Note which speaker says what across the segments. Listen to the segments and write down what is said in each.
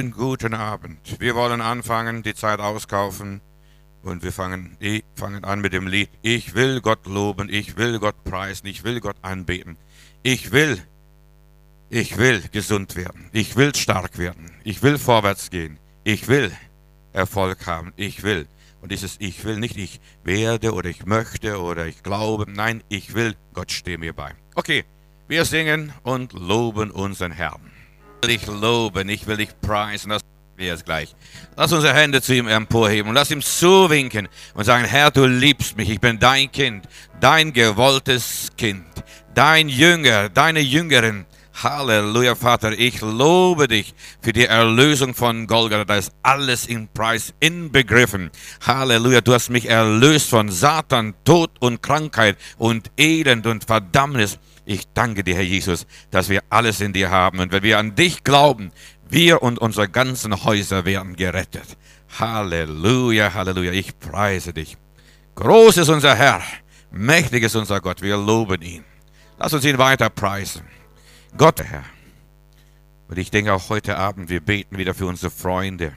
Speaker 1: Guten Abend. Wir wollen anfangen, die Zeit auskaufen und wir fangen an mit dem Lied. Ich will Gott loben, ich will Gott preisen, ich will Gott anbeten. Ich will gesund werden, ich will stark werden, ich will vorwärts gehen, ich will Erfolg haben, ich will. Und dieses Ich will, nicht ich werde oder ich möchte oder ich glaube, nein, ich will, Gott stehe mir bei. Okay, wir singen und loben unseren Herrn. Ich loben, ich will dich preisen, das machen wir jetzt gleich. Lass unsere Hände zu ihm emporheben und lass ihm zuwinken und sagen, Herr, du liebst mich, ich bin dein Kind, dein gewolltes Kind, dein Jünger, deine Jüngerin. Halleluja, Vater, ich lobe dich für die Erlösung von Golgatha. Da ist alles im Preis inbegriffen. Halleluja, du hast mich erlöst von Satan, Tod und Krankheit und Elend und Verdammnis. Ich danke dir, Herr Jesus, dass wir alles in dir haben. Und wenn wir an dich glauben, wir und unsere ganzen Häuser werden gerettet. Halleluja, Halleluja, ich preise dich. Groß ist unser Herr, mächtig ist unser Gott, wir loben ihn. Lass uns ihn weiter preisen. Gott, Herr. Und ich denke auch heute Abend, wir beten wieder für unsere Freunde.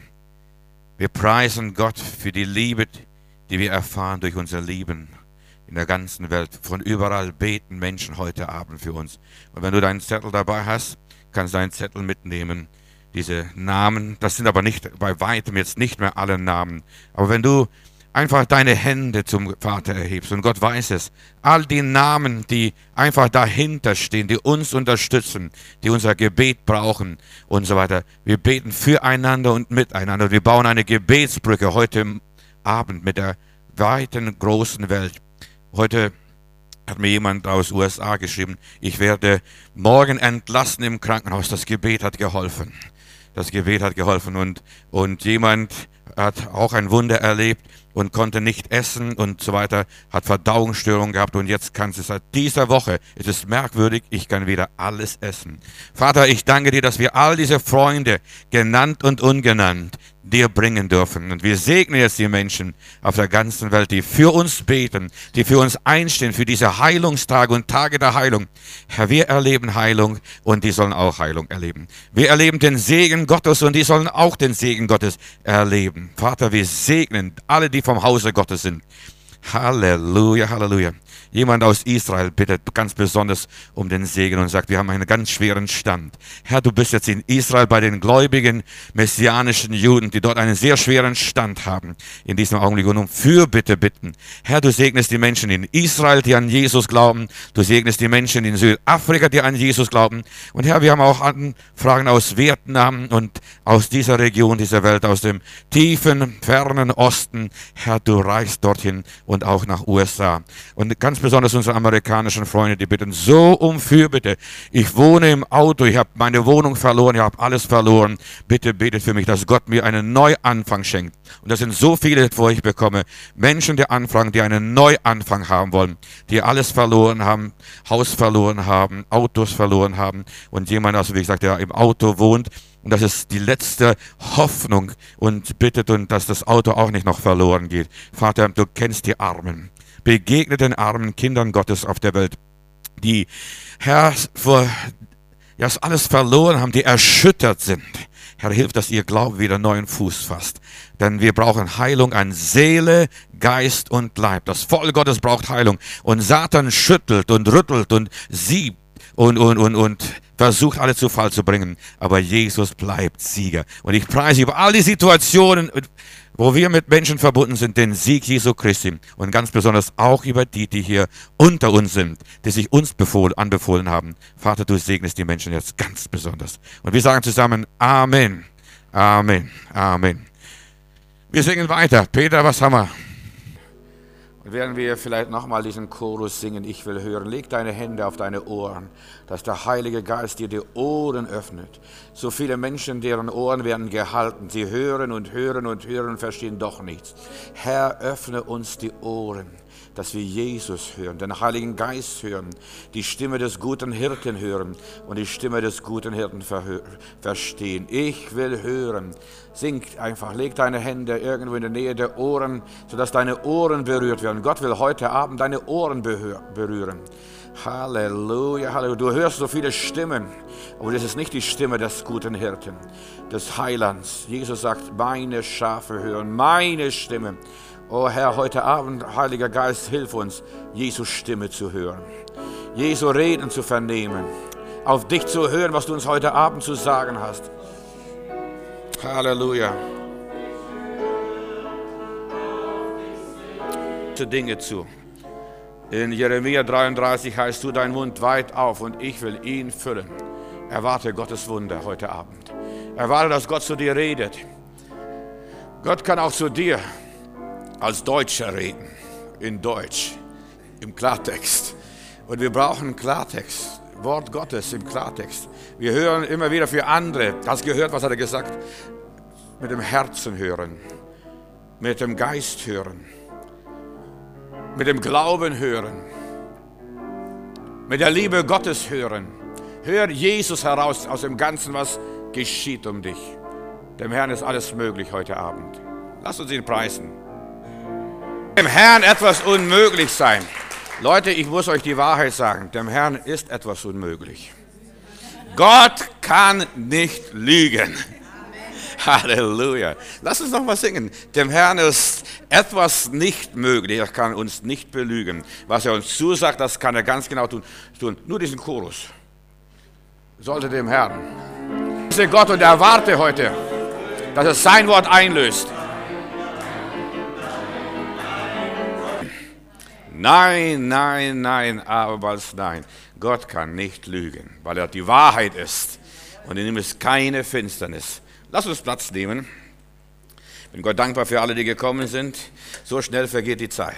Speaker 1: Wir preisen Gott für die Liebe, die wir erfahren durch unser Leben in der ganzen Welt. Von überall beten Menschen heute Abend für uns. Und wenn du deinen Zettel dabei hast, kannst du deinen Zettel mitnehmen. Diese Namen, das sind aber nicht bei weitem jetzt nicht mehr alle Namen. Aber wenn du einfach deine Hände zum Vater erhebst und Gott weiß es, all die Namen, die einfach dahinter stehen, die uns unterstützen, die unser Gebet brauchen und so weiter. Wir beten füreinander und miteinander. Wir bauen eine Gebetsbrücke heute Abend mit der weiten, großen Welt. Heute hat mir jemand aus USA geschrieben, ich werde morgen entlassen im Krankenhaus. Das Gebet hat geholfen. Das Gebet hat geholfen und jemand hat auch ein Wunder erlebt und konnte nicht essen und so weiter, hat Verdauungsstörungen gehabt und jetzt kann es seit dieser Woche, es ist merkwürdig, ich kann wieder alles essen. Vater, ich danke dir, dass wir all diese Freunde, genannt und ungenannt, dir bringen dürfen. Und wir segnen jetzt die Menschen auf der ganzen Welt, die für uns beten, die für uns einstehen, für diese Heilungstage und Tage der Heilung. Herr, wir erleben Heilung und die sollen auch Heilung erleben. Wir erleben den Segen Gottes und die sollen auch den Segen Gottes erleben. Vater, wir segnen alle, die vom Hause Gottes sind. Halleluja, Halleluja. Jemand aus Israel bittet ganz besonders um den Segen und sagt, wir haben einen ganz schweren Stand. Herr, du bist jetzt in Israel bei den gläubigen messianischen Juden, die dort einen sehr schweren Stand haben in diesem Augenblick und um Fürbitte bitten. Herr, du segnest die Menschen in Israel, die an Jesus glauben. Du segnest die Menschen in Südafrika, die an Jesus glauben. Und Herr, wir haben auch Anfragen aus Vietnam und aus dieser Region, dieser Welt, aus dem tiefen, fernen Osten. Herr, du reichst dorthin und auch nach USA. Und ganz besonders unsere amerikanischen Freunde, die bitten so um Fürbitte. Ich wohne im Auto, ich habe meine Wohnung verloren, ich habe alles verloren. Bitte betet für mich, dass Gott mir einen Neuanfang schenkt. Und das sind so viele, wo ich bekomme. Menschen, die anfragen, die einen Neuanfang haben wollen, die alles verloren haben, Haus verloren haben, Autos verloren haben. Und jemand, also wie gesagt, der im Auto wohnt, und das ist die letzte Hoffnung und bittet, und dass das Auto auch nicht noch verloren geht. Vater, du kennst die Armen. Begegne den armen Kindern Gottes auf der Welt, die, Herr, das alles verloren haben, die erschüttert sind. Herr, hilf, dass ihr Glaube wieder neuen Fuß fasst. Denn wir brauchen Heilung an Seele, Geist und Leib. Das Volk Gottes braucht Heilung. Und Satan schüttelt und rüttelt und siebt und versucht, alle zu Fall zu bringen. Aber Jesus bleibt Sieger. Und ich preise über all die Situationen, wo wir mit Menschen verbunden sind, den Sieg Jesu Christi. Und ganz besonders auch über die hier unter uns sind, die sich uns anbefohlen haben. Vater, du segnest die Menschen jetzt ganz besonders. Und wir sagen zusammen Amen, Amen, Amen. Wir singen weiter. Peter, was haben wir? Und werden wir vielleicht nochmal diesen Chorus singen, ich will hören. Leg deine Hände auf deine Ohren, dass der Heilige Geist dir die Ohren öffnet. So viele Menschen, deren Ohren werden gehalten. Sie hören und hören und hören und verstehen doch nichts. Herr, öffne uns die Ohren, dass wir Jesus hören, den Heiligen Geist hören, die Stimme des guten Hirten hören und die Stimme des guten Hirten verstehen. Ich will hören. Sing einfach, leg deine Hände irgendwo in der Nähe der Ohren, sodass deine Ohren berührt werden. Gott will heute Abend deine Ohren berühren. Halleluja, Halleluja. Du hörst so viele Stimmen, aber das ist nicht die Stimme des guten Hirten, des Heilands. Jesus sagt, meine Schafe hören meine Stimme. Oh Herr, heute Abend, Heiliger Geist, hilf uns, Jesu Stimme zu hören, Jesu Reden zu vernehmen, auf dich zu hören, was du uns heute Abend zu sagen hast. Halleluja. Dinge zu. In Jeremia 33 heißt, tu deinen Mund weit auf und ich will ihn füllen. Erwarte Gottes Wunder heute Abend. Erwarte, dass Gott zu dir redet. Gott kann auch zu dir als Deutscher reden, in Deutsch, im Klartext. Und wir brauchen Klartext, Wort Gottes im Klartext. Wir hören immer wieder für andere. Hast gehört, was hat er gesagt? Mit dem Herzen hören, mit dem Geist hören, mit dem Glauben hören, mit der Liebe Gottes hören. Hör Jesus heraus aus dem Ganzen, was geschieht um dich. Dem Herrn ist alles möglich heute Abend. Lass uns ihn preisen. Dem Herrn etwas unmöglich sein. Leute, ich muss euch die Wahrheit sagen. Dem Herrn ist etwas unmöglich. Gott kann nicht lügen. Halleluja. Lass uns noch mal singen. Dem Herrn ist etwas nicht möglich. Er kann uns nicht belügen. Was er uns zusagt, das kann er ganz genau tun. Nur diesen Chorus sollte dem Herrn. Diese Gott und erwarte heute, dass er sein Wort einlöst. Nein, nein, nein, abermals nein. Gott kann nicht lügen, weil er die Wahrheit ist. Und in ihm ist keine Finsternis. Lass uns Platz nehmen. Ich bin Gott dankbar für alle, die gekommen sind. So schnell vergeht die Zeit.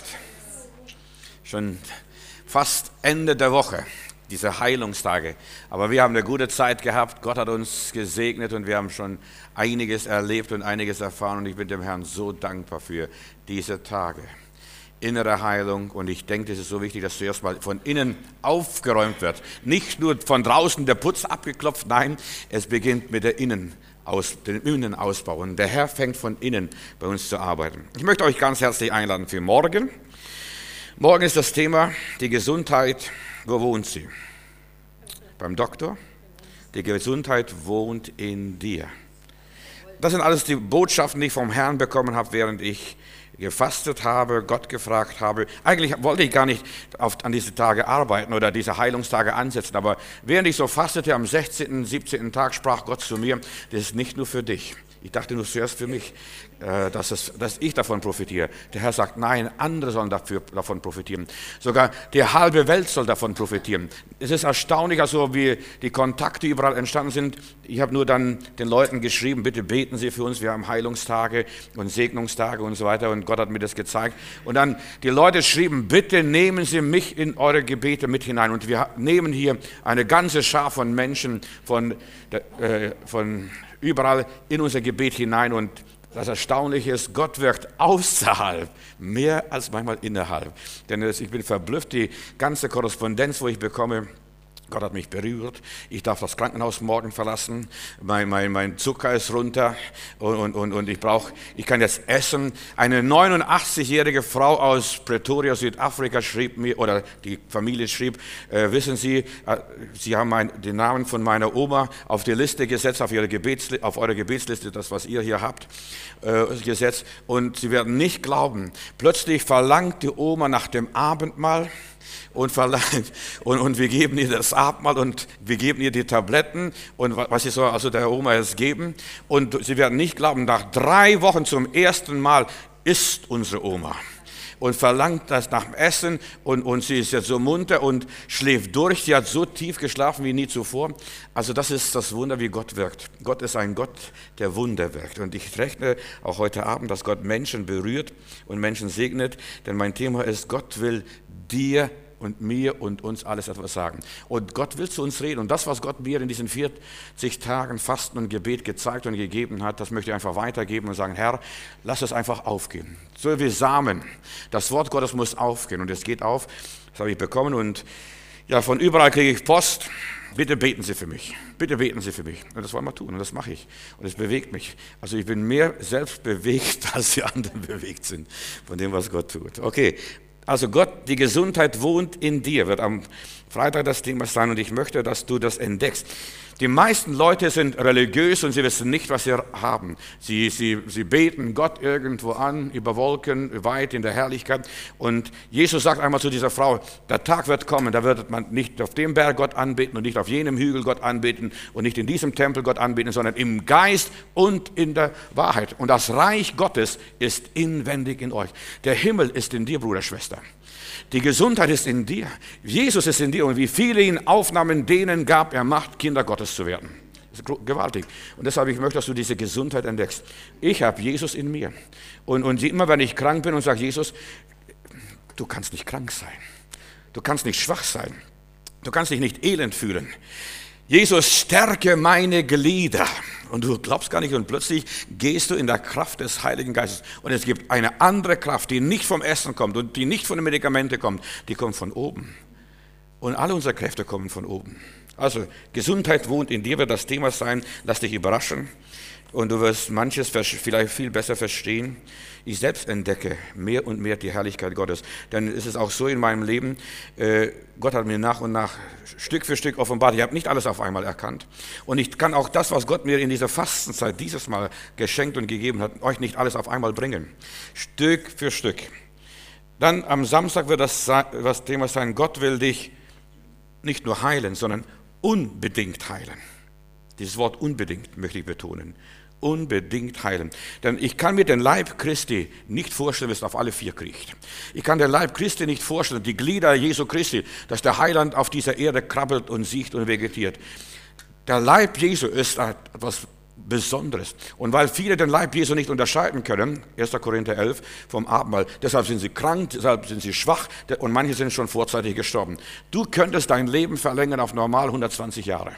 Speaker 1: Schon fast Ende der Woche, diese Heilungstage. Aber wir haben eine gute Zeit gehabt. Gott hat uns gesegnet und wir haben schon einiges erlebt und einiges erfahren. Und ich bin dem Herrn so dankbar für diese Tage. Innere Heilung, und ich denke, es ist so wichtig, dass zuerst mal von innen aufgeräumt wird. Nicht nur von draußen der Putz abgeklopft, nein, es beginnt mit der dem Innenausbau. Und der Herr fängt von innen bei uns zu arbeiten. Ich möchte euch ganz herzlich einladen für morgen. Morgen ist das Thema die Gesundheit. Wo wohnt sie? Beim Doktor. Die Gesundheit wohnt in dir. Das sind alles die Botschaften, die ich vom Herrn bekommen habe, während ich gefastet habe, Gott gefragt habe. Eigentlich wollte ich gar nicht an diese Tage arbeiten oder diese Heilungstage ansetzen, aber während ich so fastete, am 16., 17. Tag sprach Gott zu mir, das ist nicht nur für dich. Ich dachte nur zuerst für mich, dass ich davon profitiere. Der Herr sagt, nein, andere sollen davon profitieren. Sogar die halbe Welt soll davon profitieren. Es ist erstaunlich, also wie die Kontakte überall entstanden sind. Ich habe nur dann den Leuten geschrieben, bitte beten Sie für uns. Wir haben Heilungstage und Segnungstage und so weiter. Und Gott hat mir das gezeigt. Und dann die Leute schrieben, bitte nehmen Sie mich in eure Gebete mit hinein. Und wir nehmen hier eine ganze Schar von Menschen von überall in unser Gebet hinein. Und das Erstaunliche ist, Gott wirkt außerhalb mehr als manchmal innerhalb. Denn ich bin verblüfft, die ganze Korrespondenz, wo ich bekomme, Gott hat mich berührt, ich darf das Krankenhaus morgen verlassen, mein Zucker ist runter und ich kann jetzt essen. Eine 89-jährige Frau aus Pretoria, Südafrika schrieb mir, oder die Familie schrieb, wissen Sie, Sie haben den Namen von meiner Oma auf die Liste gesetzt, auf eure Gebetsliste, das was ihr hier habt, gesetzt, und Sie werden nicht glauben, plötzlich verlangt die Oma nach dem Abendmahl, und wir geben ihr das Abendmahl und wir geben ihr die Tabletten und was sie soll also der Oma jetzt geben. Und Sie werden nicht glauben, nach 3 Wochen zum ersten Mal isst unsere Oma und verlangt das nach dem Essen und sie ist jetzt so munter und schläft durch. Sie hat so tief geschlafen wie nie zuvor. Also das ist das Wunder, wie Gott wirkt. Gott ist ein Gott, der Wunder wirkt. Und ich rechne auch heute Abend, dass Gott Menschen berührt und Menschen segnet, denn mein Thema ist, Gott will dir und mir und uns alles etwas sagen. Und Gott will zu uns reden. Und das, was Gott mir in diesen 40 Tagen Fasten und Gebet gezeigt und gegeben hat, das möchte ich einfach weitergeben und sagen, Herr, lass es einfach aufgehen. So wie Samen. Das Wort Gottes muss aufgehen. Und es geht auf. Das habe ich bekommen. Und ja, von überall kriege ich Post. Bitte beten Sie für mich. Bitte beten Sie für mich. Und das wollen wir tun. Und das mache ich. Und es bewegt mich. Also ich bin mehr selbst bewegt, als die anderen bewegt sind von dem, was Gott tut. Okay. Also Gott, die Gesundheit wohnt in dir, wird am Freitag das Thema sein und ich möchte, dass du das entdeckst. Die meisten Leute sind religiös und sie wissen nicht, was sie haben. Sie beten Gott irgendwo an, über Wolken, weit in der Herrlichkeit. Und Jesus sagt einmal zu dieser Frau, der Tag wird kommen, da wird man nicht auf dem Berg Gott anbeten und nicht auf jenem Hügel Gott anbeten und nicht in diesem Tempel Gott anbeten, sondern im Geist und in der Wahrheit. Und das Reich Gottes ist inwendig in euch. Der Himmel ist in dir, Bruder, Schwester. Die Gesundheit ist in dir. Jesus ist in dir. Und wie viele ihn aufnahmen, denen gab er Macht, Kinder Gottes zu werden. Das ist gewaltig. Und deshalb, ich möchte, dass du diese Gesundheit entdeckst. Ich habe Jesus in mir. Und immer, wenn ich krank bin und sage, Jesus, du kannst nicht krank sein. Du kannst nicht schwach sein. Du kannst dich nicht elend fühlen. Jesus, stärke meine Glieder. Und du glaubst gar nicht, und plötzlich gehst du in der Kraft des Heiligen Geistes. Und es gibt eine andere Kraft, die nicht vom Essen kommt und die nicht von den Medikamenten kommt, die kommt von oben. Und alle unsere Kräfte kommen von oben. Also, Gesundheit wohnt in dir, wird das Thema sein. Lass dich überraschen. Und du wirst manches vielleicht viel besser verstehen. Ich selbst entdecke mehr und mehr die Herrlichkeit Gottes. Denn es ist auch so in meinem Leben, Gott hat mir nach und nach Stück für Stück offenbart. Ich habe nicht alles auf einmal erkannt. Und ich kann auch das, was Gott mir in dieser Fastenzeit dieses Mal geschenkt und gegeben hat, euch nicht alles auf einmal bringen. Stück für Stück. Dann am Samstag wird das Thema sein, Gott will dich nicht nur heilen, sondern unbedingt heilen. Dieses Wort unbedingt möchte ich betonen. Unbedingt heilen. Denn ich kann mir den Leib Christi nicht vorstellen, wie es auf alle vier kriecht. Ich kann den Leib Christi nicht vorstellen, die Glieder Jesu Christi, dass der Heiland auf dieser Erde krabbelt und siecht und vegetiert. Der Leib Jesu ist etwas Besonderes. Und weil viele den Leib Jesu nicht unterscheiden können, 1. Korinther 11 vom Abendmahl, deshalb sind sie krank, deshalb sind sie schwach und manche sind schon vorzeitig gestorben. Du könntest dein Leben verlängern auf normal 120 Jahre.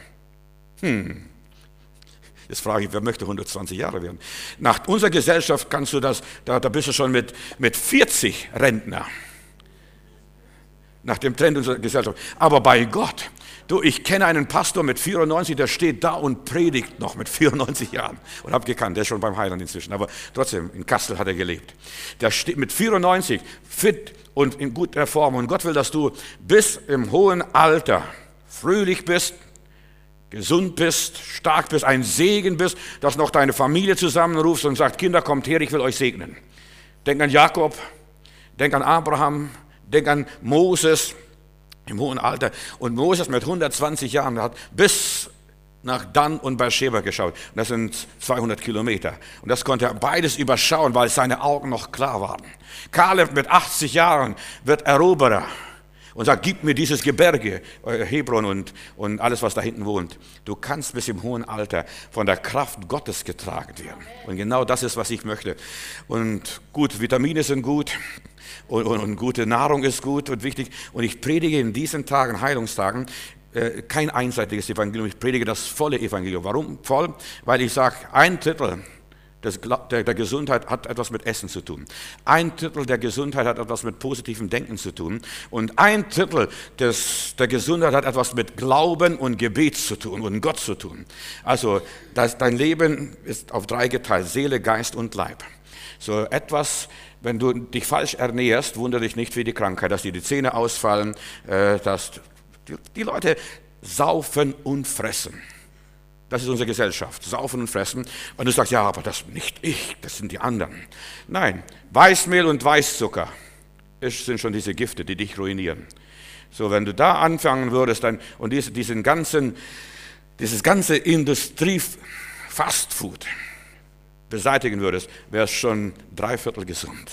Speaker 1: Jetzt frage ich, wer möchte 120 Jahre werden? Nach unserer Gesellschaft kannst du das, da bist du schon mit 40 Rentner. Nach dem Trend unserer Gesellschaft. Aber bei Gott, ich kenne einen Pastor mit 94, der steht da und predigt noch mit 94 Jahren. Und habe gekannt, der ist schon beim Heiland inzwischen. Aber trotzdem, in Kastel hat er gelebt. Der steht mit 94 fit und in guter Form. Und Gott will, dass du bis im hohen Alter fröhlich bist, gesund bist, stark bist, ein Segen bist, dass noch deine Familie zusammenrufst und sagt, Kinder, kommt her, ich will euch segnen. Denk an Jakob, denk an Abraham, denk an Moses im hohen Alter. Und Moses mit 120 Jahren hat bis nach Dan und Beersheba geschaut. Und das sind 200 Kilometer. Und das konnte er beides überschauen, weil seine Augen noch klar waren. Kaleb mit 80 Jahren wird Eroberer. Und sagt, gib mir dieses Gebirge, Hebron und alles, was da hinten wohnt. Du kannst bis im hohen Alter von der Kraft Gottes getragen werden. Und genau das ist, was ich möchte. Und gut, Vitamine sind gut und gute Nahrung ist gut und wichtig. Und ich predige in diesen Tagen, Heilungstagen, kein einseitiges Evangelium. Ich predige das volle Evangelium. Warum voll? Weil ich sage, 1/3 der Gesundheit hat etwas mit Essen zu tun. 1/3 der Gesundheit hat etwas mit positivem Denken zu tun. Und 1/3 der Gesundheit hat etwas mit Glauben und Gebet zu tun und Gott zu tun. Also dein Leben ist auf 3 geteilt, Seele, Geist und Leib. So etwas, wenn du dich falsch ernährst, wundere dich nicht für die Krankheit, dass dir die Zähne ausfallen, dass die Leute saufen und fressen. Das ist unsere Gesellschaft, saufen und fressen. Und du sagst, ja, aber das nicht ich, das sind die anderen. Nein, Weißmehl und Weißzucker sind schon diese Gifte, die dich ruinieren. So, wenn du da anfangen würdest und dieses ganze Industrie-Fastfood beseitigen würdest, wäre es schon 3/4 gesund.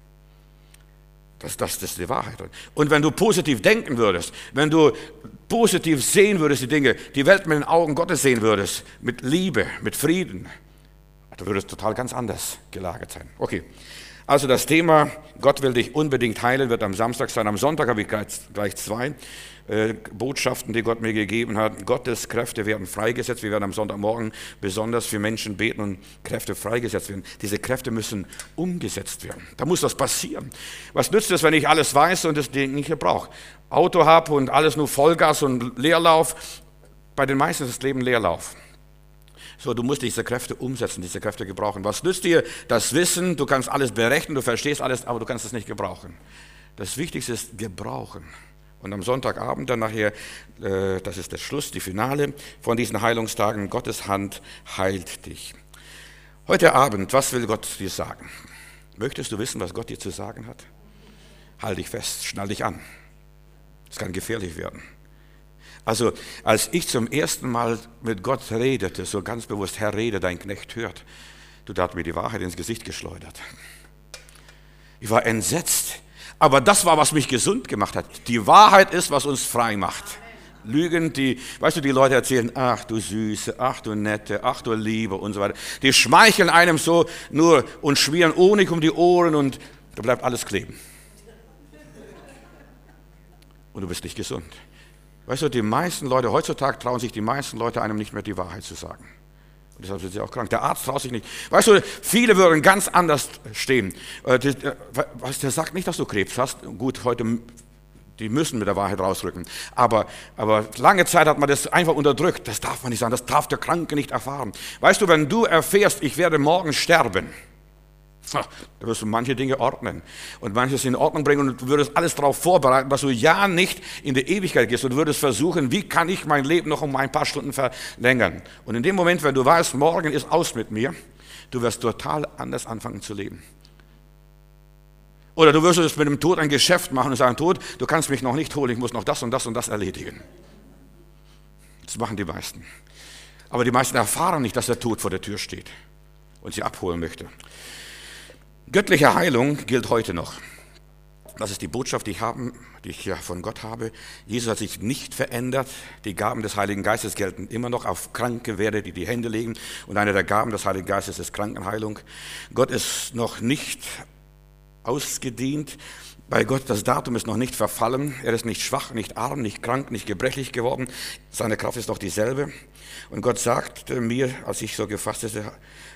Speaker 1: Das ist die Wahrheit. Und wenn du positiv denken würdest, wenn du positiv sehen würdest, die Welt mit den Augen Gottes sehen würdest, mit Liebe, mit Frieden, dann würde es total ganz anders gelagert sein. Okay, also das Thema, Gott will dich unbedingt heilen, wird am Samstag sein. Am Sonntag habe ich gleich 2 Botschaften, die Gott mir gegeben hat. Gottes Kräfte werden freigesetzt. Wir werden am Sonntagmorgen besonders für Menschen beten und Kräfte freigesetzt werden. Diese Kräfte müssen umgesetzt werden. Da muss was passieren. Was nützt es, wenn ich alles weiß und das Ding nicht brauche? Auto habe und alles nur Vollgas und Leerlauf. Bei den meisten ist das Leben Leerlauf. So, du musst diese Kräfte umsetzen, diese Kräfte gebrauchen. Was nützt dir das Wissen? Du kannst alles berechnen, du verstehst alles, aber du kannst es nicht gebrauchen. Das Wichtigste ist gebrauchen. Und am Sonntagabend dann nachher, das ist der Schluss, die Finale von diesen Heilungstagen, Gottes Hand heilt dich. Heute Abend, was will Gott dir sagen? Möchtest du wissen, was Gott dir zu sagen hat? Halt dich fest, schnall dich an. Es kann gefährlich werden. Also, als ich zum ersten Mal mit Gott redete, so ganz bewusst, Herr, rede, dein Knecht hört, da hat mir die Wahrheit ins Gesicht geschleudert. Ich war entsetzt, aber das war, was mich gesund gemacht hat. Die Wahrheit ist, was uns frei macht. Lügen, weißt du, die Leute erzählen, ach du Süße, ach du Nette, ach du Liebe und so weiter. Die schmeicheln einem so nur und schmieren Honig um die Ohren und da bleibt alles kleben. Und du bist nicht gesund. Weißt du, die meisten Leute, heutzutage trauen sich die meisten Leute einem nicht mehr die Wahrheit zu sagen. Und deshalb sind sie auch krank. Der Arzt traut sich nicht. Weißt du, viele würden ganz anders stehen. Der sagt nicht, dass du Krebs hast. Gut, heute, die müssen mit der Wahrheit rausrücken. Aber lange Zeit hat man das einfach unterdrückt. Das darf man nicht sagen, das darf der Kranke nicht erfahren. Weißt du, wenn du erfährst, ich werde morgen sterben, da wirst du manche Dinge ordnen und manches in Ordnung bringen und du würdest alles darauf vorbereiten, dass du ja nicht in die Ewigkeit gehst und du würdest versuchen, wie kann ich mein Leben noch um ein paar Stunden verlängern. Und in dem Moment, wenn du weißt, morgen ist aus mit mir, du wirst total anders anfangen zu leben. Oder du wirst es mit dem Tod ein Geschäft machen und sagen, Tod, du kannst mich noch nicht holen, ich muss noch das und das und das erledigen. Das machen die meisten. Aber die meisten erfahren nicht, dass der Tod vor der Tür steht und sie abholen möchte. Göttliche Heilung gilt heute noch. Das ist die Botschaft, die ich ja von Gott habe. Jesus hat sich nicht verändert. Die Gaben des Heiligen Geistes gelten immer noch auf Kranke, werde die Hände legen. Und eine der Gaben des Heiligen Geistes ist Krankenheilung. Gott ist noch nicht ausgedient. Bei Gott, das Datum ist noch nicht verfallen. Er ist nicht schwach, nicht arm, nicht krank, nicht gebrechlich geworden. Seine Kraft ist noch dieselbe. Und Gott sagte mir, als ich so fastete,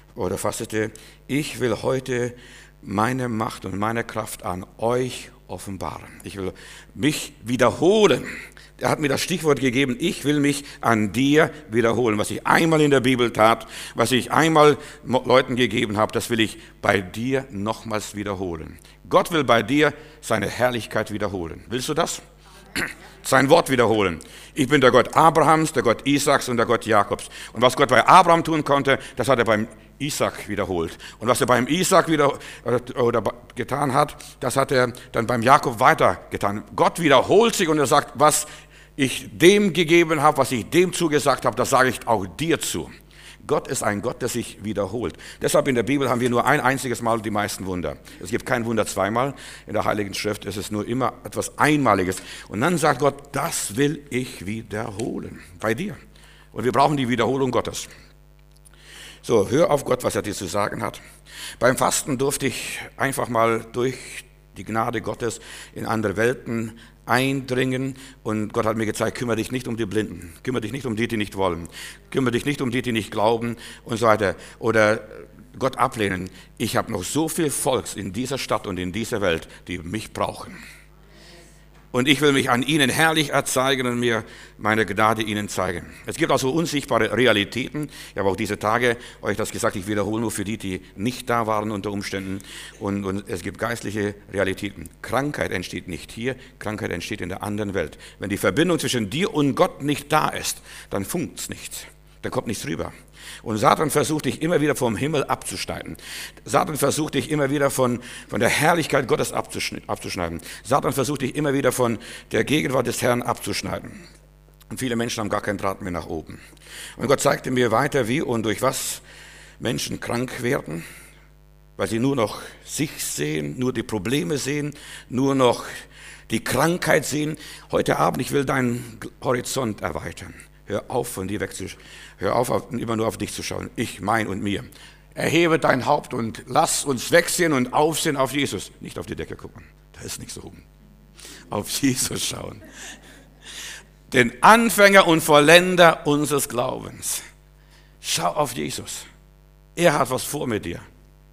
Speaker 1: ich will heute meine Macht und meine Kraft an euch offenbaren. Ich will mich wiederholen. Er hat mir das Stichwort gegeben, ich will mich an dir wiederholen. Was ich einmal in der Bibel tat, was ich einmal Leuten gegeben habe, das will ich bei dir nochmals wiederholen. Gott will bei dir seine Herrlichkeit wiederholen. Willst du das? Sein Wort wiederholen. Ich bin der Gott Abrahams, der Gott Isaaks und der Gott Jakobs. Und was Gott bei Abraham tun konnte, das hat er beim Isaak wiederholt. Und was er beim Isaak getan hat, das hat er dann beim Jakob weitergetan. Gott wiederholt sich und er sagt, was ich dem gegeben habe, was ich dem zugesagt habe, das sage ich auch dir zu. Gott ist ein Gott, der sich wiederholt. Deshalb in der Bibel haben wir nur ein einziges Mal die meisten Wunder. Es gibt kein Wunder zweimal. In der Heiligen Schrift ist es nur immer etwas Einmaliges. Und dann sagt Gott, das will ich wiederholen bei dir. Und wir brauchen die Wiederholung Gottes. So, hör auf Gott, was er dir zu sagen hat. Beim Fasten durfte ich einfach mal durch die Gnade Gottes in andere Welten eindringen und Gott hat mir gezeigt, kümmere dich nicht um die Blinden, kümmere dich nicht um die, die nicht wollen, kümmere dich nicht um die, die nicht glauben und so weiter oder Gott ablehnen. Ich habe noch so viel Volks in dieser Stadt und in dieser Welt, die mich brauchen. Und ich will mich an ihnen herrlich erzeigen und mir meine Gnade ihnen zeigen. Es gibt also unsichtbare Realitäten. Ich habe auch diese Tage euch das gesagt, ich wiederhole nur für die, die nicht da waren unter Umständen. Und es gibt geistliche Realitäten. Krankheit entsteht nicht hier, Krankheit entsteht in der anderen Welt. Wenn die Verbindung zwischen dir und Gott nicht da ist, dann funkt es nicht. Dann kommt nichts rüber. Und Satan versucht dich immer wieder vom Himmel abzuschneiden. Satan versucht dich immer wieder von der Herrlichkeit Gottes abzuschneiden. Satan versucht dich immer wieder von der Gegenwart des Herrn abzuschneiden. Und viele Menschen haben gar keinen Draht mehr nach oben. Und Gott zeigte mir weiter, wie und durch was Menschen krank werden, weil sie nur noch sich sehen, nur die Probleme sehen, nur noch die Krankheit sehen. Heute Abend, ich will deinen Horizont erweitern. Hör auf, von dir wegzuschauen. Hör auf, immer nur auf dich zu schauen. Ich, mein und mir. Erhebe dein Haupt und lass uns wegsehen und aufsehen auf Jesus. Nicht auf die Decke gucken. Da ist nichts oben. Auf Jesus schauen. Den Anfänger und Vollender unseres Glaubens. Schau auf Jesus. Er hat was vor mit dir.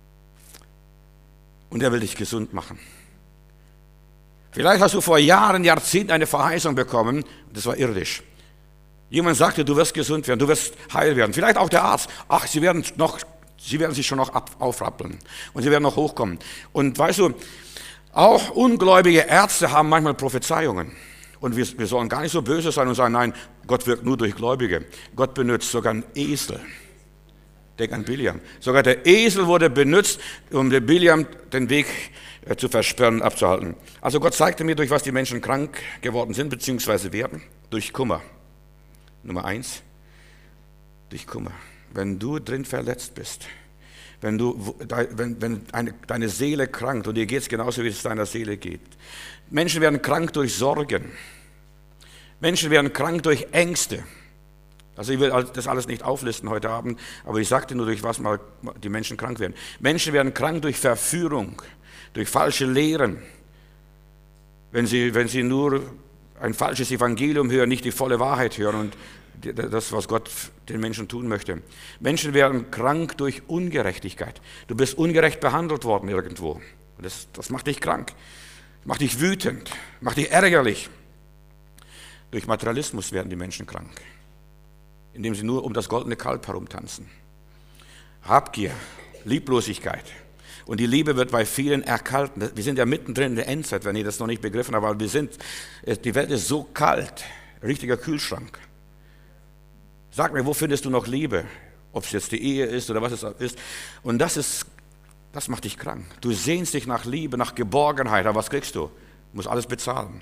Speaker 1: Und er will dich gesund machen. Vielleicht hast du vor Jahren, Jahrzehnten eine Verheißung bekommen. Das war irdisch. Jemand sagte, du wirst gesund werden, du wirst heil werden. Vielleicht auch der Arzt. Ach, sie werden sich schon noch aufrappeln. Und sie werden noch hochkommen. Und weißt du, auch ungläubige Ärzte haben manchmal Prophezeiungen. Und wir sollen gar nicht so böse sein und sagen, nein, Gott wirkt nur durch Gläubige. Gott benutzt sogar einen Esel. Denk an Biliam. Sogar der Esel wurde benutzt, um dem Biliam den Weg zu versperren und abzuhalten. Also Gott zeigte mir, durch was die Menschen krank geworden sind, beziehungsweise werden. Durch Kummer. Nummer 1, durch Kummer. Wenn du drin verletzt bist, wenn deine Seele krankt, und dir geht es genauso, wie es deiner Seele geht. Menschen werden krank durch Sorgen. Menschen werden krank durch Ängste. Also ich will das alles nicht auflisten heute Abend, aber ich sagte nur, durch was mal die Menschen krank werden. Menschen werden krank durch Verführung, durch falsche Lehren. Wenn sie nur ein falsches Evangelium hören, nicht die volle Wahrheit hören und das, was Gott den Menschen tun möchte. Menschen werden krank durch Ungerechtigkeit. Du bist ungerecht behandelt worden irgendwo. Das macht dich krank, macht dich wütend, macht dich ärgerlich. Durch Materialismus werden die Menschen krank, indem sie nur um das goldene Kalb herumtanzen. Habgier, Lieblosigkeit. Und die Liebe wird bei vielen erkalten. Wir sind ja mittendrin in der Endzeit, wenn ihr das noch nicht begriffen habt, aber die Welt ist so kalt, richtiger Kühlschrank. Sag mir, wo findest du noch Liebe? Ob es jetzt die Ehe ist oder was es ist. Und das macht dich krank. Du sehnst dich nach Liebe, nach Geborgenheit, aber was kriegst du? Du musst alles bezahlen.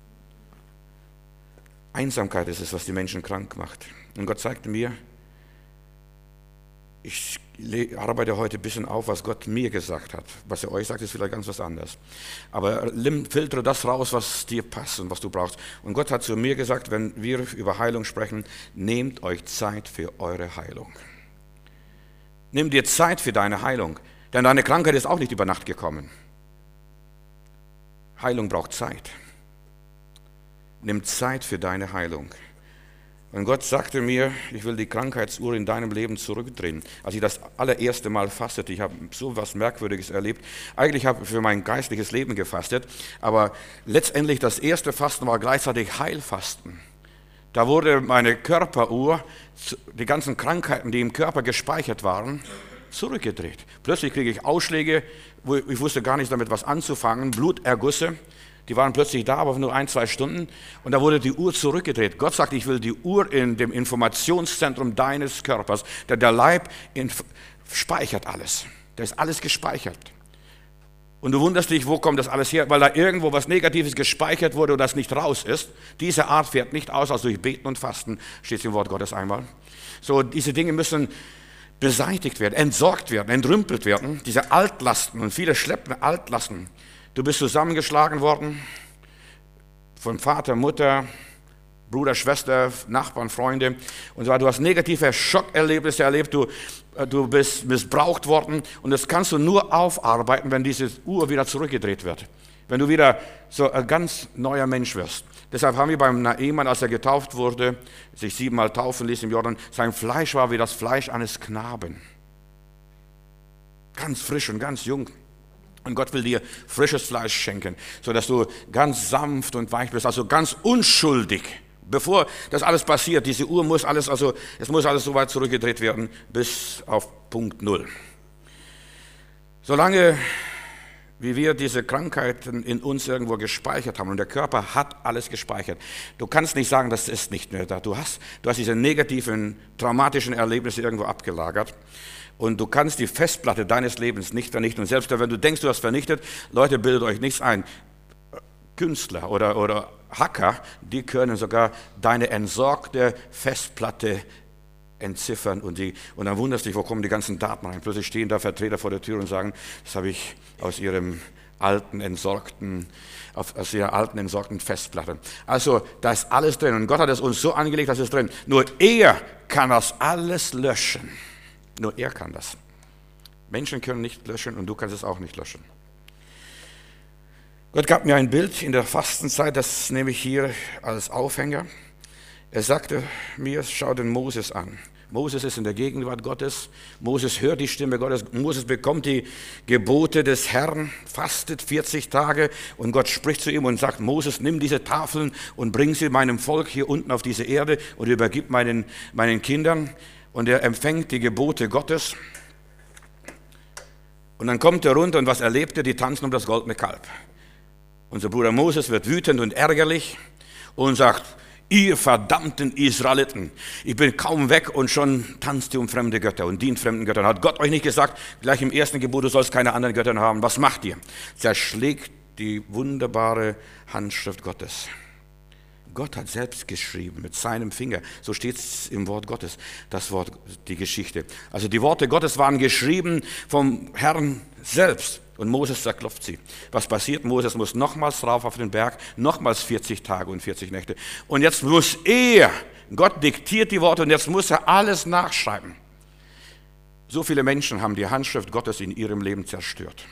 Speaker 1: Einsamkeit ist es, was die Menschen krank macht. Und Gott zeigte mir, ich arbeite heute ein bisschen auf, was Gott mir gesagt hat. Was er euch sagt, ist vielleicht ganz was anderes. Aber filtere das raus, was dir passt und was du brauchst. Und Gott hat zu mir gesagt, wenn wir über Heilung sprechen, nehmt euch Zeit für eure Heilung. Nimm dir Zeit für deine Heilung. Denn deine Krankheit ist auch nicht über Nacht gekommen. Heilung braucht Zeit. Nimm Zeit für deine Heilung. Und Gott sagte mir, ich will die Krankheitsuhr in deinem Leben zurückdrehen. Als ich das allererste Mal fastete, ich habe so etwas Merkwürdiges erlebt. Eigentlich habe ich für mein geistliches Leben gefastet, aber letztendlich das erste Fasten war gleichzeitig Heilfasten. Da wurde meine Körperuhr, die ganzen Krankheiten, die im Körper gespeichert waren, zurückgedreht. Plötzlich kriege ich Ausschläge, wo ich wusste gar nicht damit was anzufangen, Blutergüsse. Die waren plötzlich da, aber nur 1-2 Stunden. Und da wurde die Uhr zurückgedreht. Gott sagt, ich will die Uhr in dem Informationszentrum deines Körpers. Der Leib speichert alles. Da ist alles gespeichert. Und du wunderst dich, wo kommt das alles her? Weil da irgendwo was Negatives gespeichert wurde und das nicht raus ist. Diese Art fährt nicht aus, als durch Beten und Fasten, steht es im Wort Gottes einmal. So, diese Dinge müssen beseitigt werden, entsorgt werden, entrümpelt werden. Diese Altlasten, und viele schleppen Altlasten. Du bist zusammengeschlagen worden von Vater, Mutter, Bruder, Schwester, Nachbarn, Freunde. Und zwar, du hast negative Schockerlebnisse erlebt, du bist missbraucht worden. Und das kannst du nur aufarbeiten, wenn diese Uhr wieder zurückgedreht wird. Wenn du wieder so ein ganz neuer Mensch wirst. Deshalb haben wir beim Naaman, als er getauft wurde, sich 7-mal taufen ließ im Jordan, sein Fleisch war wie das Fleisch eines Knaben. Ganz frisch und ganz jung. Und Gott will dir frisches Fleisch schenken, sodass du ganz sanft und weich bist, also ganz unschuldig. Bevor das alles passiert, diese Uhr muss alles, es muss alles so weit zurückgedreht werden, bis auf Punkt 0. Solange wie wir diese Krankheiten in uns irgendwo gespeichert haben, und der Körper hat alles gespeichert. Du kannst nicht sagen, das ist nicht mehr da. Du hast diese negativen, traumatischen Erlebnisse irgendwo abgelagert. Und du kannst die Festplatte deines Lebens nicht vernichten. Und selbst wenn du denkst, du hast vernichtet, Leute, bildet euch nichts ein. Künstler oder Hacker, die können sogar deine entsorgte Festplatte entziffern. Und dann wunderst du dich, wo kommen die ganzen Daten rein. Plötzlich stehen da Vertreter vor der Tür und sagen, das habe ich aus ihrer alten entsorgten Festplatte. Also da ist alles drin. Und Gott hat es uns so angelegt, dass es drin. Nur er kann das alles löschen. Nur er kann das. Menschen können nicht löschen und du kannst es auch nicht löschen. Gott gab mir ein Bild in der Fastenzeit, das nehme ich hier als Aufhänger. Er sagte mir, schau den Moses an. Moses ist in der Gegenwart Gottes. Moses hört die Stimme Gottes. Moses bekommt die Gebote des Herrn, fastet 40 Tage und Gott spricht zu ihm und sagt, Moses, nimm diese Tafeln und bring sie meinem Volk hier unten auf diese Erde und übergib meinen Kindern. Und er empfängt die Gebote Gottes. Und dann kommt er runter und was erlebt er? Die tanzen um das goldene Kalb. Unser Bruder Moses wird wütend und ärgerlich.
Speaker 2: und sagt, ihr verdammten Israeliten, ich bin kaum weg und schon tanzt ihr um fremde Götter und dient fremden Göttern. Hat Gott euch nicht gesagt, gleich im ersten Gebot, du sollst keine anderen Götter haben? Was macht ihr? Zerschlägt die wunderbare Handschrift Gottes. Gott hat selbst geschrieben mit seinem Finger. So steht es im Wort Gottes, das Wort, die Geschichte. Also die Worte Gottes waren geschrieben vom Herrn selbst. Und Moses zerklopft sie. Was passiert? Moses muss nochmals rauf auf den Berg, nochmals 40 Tage und 40 Nächte. Und jetzt muss Gott diktiert die Worte und jetzt muss er alles nachschreiben. So viele Menschen haben die Handschrift Gottes in ihrem Leben zerstört.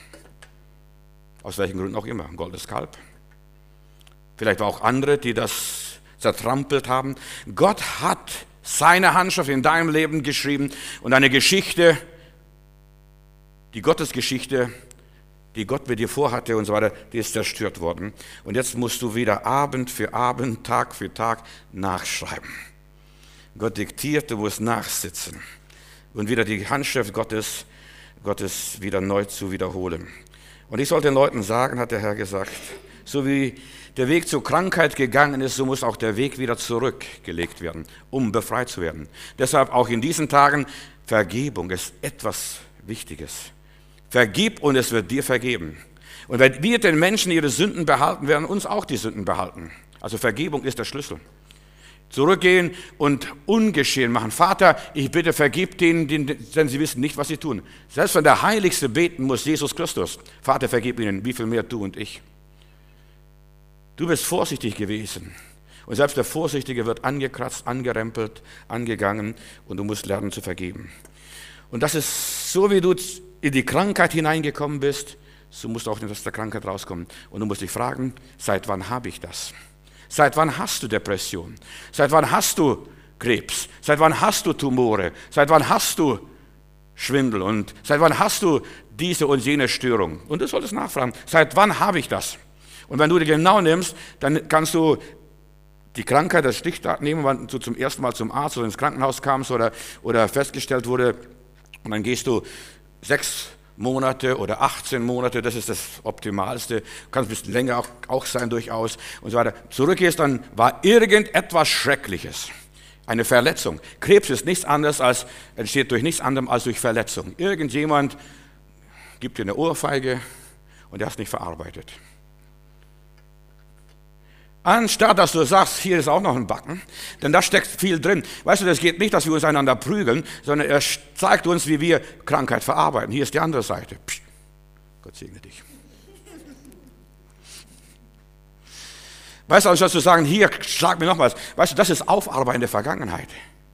Speaker 2: Aus welchen Gründen auch immer. Ein goldenes Kalb. Vielleicht auch andere, die das zertrampelt haben. Gott hat seine Handschrift in deinem Leben geschrieben und eine Geschichte, die Gottesgeschichte, die Gott mit dir vorhatte und so weiter, die ist zerstört worden. Und jetzt musst du wieder Abend für Abend, Tag für Tag nachschreiben. Gott diktiert, du musst nachsitzen und wieder die Handschrift Gottes wieder neu zu wiederholen. Und ich soll den Leuten sagen, hat der Herr gesagt, so wie der Weg zur Krankheit gegangen ist, so muss auch der Weg wieder zurückgelegt werden, um befreit zu werden. Deshalb auch in diesen Tagen, Vergebung ist etwas Wichtiges. Vergib und es wird dir vergeben. Und wenn wir den Menschen ihre Sünden behalten, werden uns auch die Sünden behalten. Also Vergebung ist der Schlüssel. Zurückgehen und ungeschehen machen. Vater, ich bitte, vergib denen, denn sie wissen nicht, was sie tun. Selbst wenn der Heiligste beten muss, Jesus Christus. Vater, vergib ihnen, wie viel mehr du und ich. Du bist vorsichtig gewesen. Und selbst der Vorsichtige wird angekratzt, angerempelt, angegangen und du musst lernen zu vergeben. Und das ist so, wie du in die Krankheit hineingekommen bist, so musst du auch aus der Krankheit rauskommen. Und du musst dich fragen, seit wann habe ich das? Seit wann hast du Depression? Seit wann hast du Krebs? Seit wann hast du Tumore? Seit wann hast du Schwindel? Und seit wann hast du diese und jene Störung? Und du solltest nachfragen, seit wann habe ich das? Und wenn du die genau nimmst, dann kannst du die Krankheit, das Stichwort nehmen, wenn du zum ersten Mal zum Arzt oder ins Krankenhaus kamst oder festgestellt wurde, und dann gehst du 6 Monate oder 18 Monate, das ist das Optimalste, kann ein bisschen länger auch sein durchaus und so weiter. Zurückgehst, dann war irgendetwas Schreckliches, eine Verletzung. Krebs ist nichts anderes entsteht durch nichts anderem als durch Verletzung. Irgendjemand gibt dir eine Ohrfeige und der hat es nicht verarbeitet. Anstatt, dass du sagst, hier ist auch noch ein Backen, denn da steckt viel drin. Weißt du, das geht nicht, dass wir uns einander prügeln, sondern er zeigt uns, wie wir Krankheit verarbeiten. Hier ist die andere Seite. Psst. Gott segne dich. Weißt du, anstatt zu sagen, hier, schlag mir noch was. Weißt du, das ist Aufarbeiten der Vergangenheit.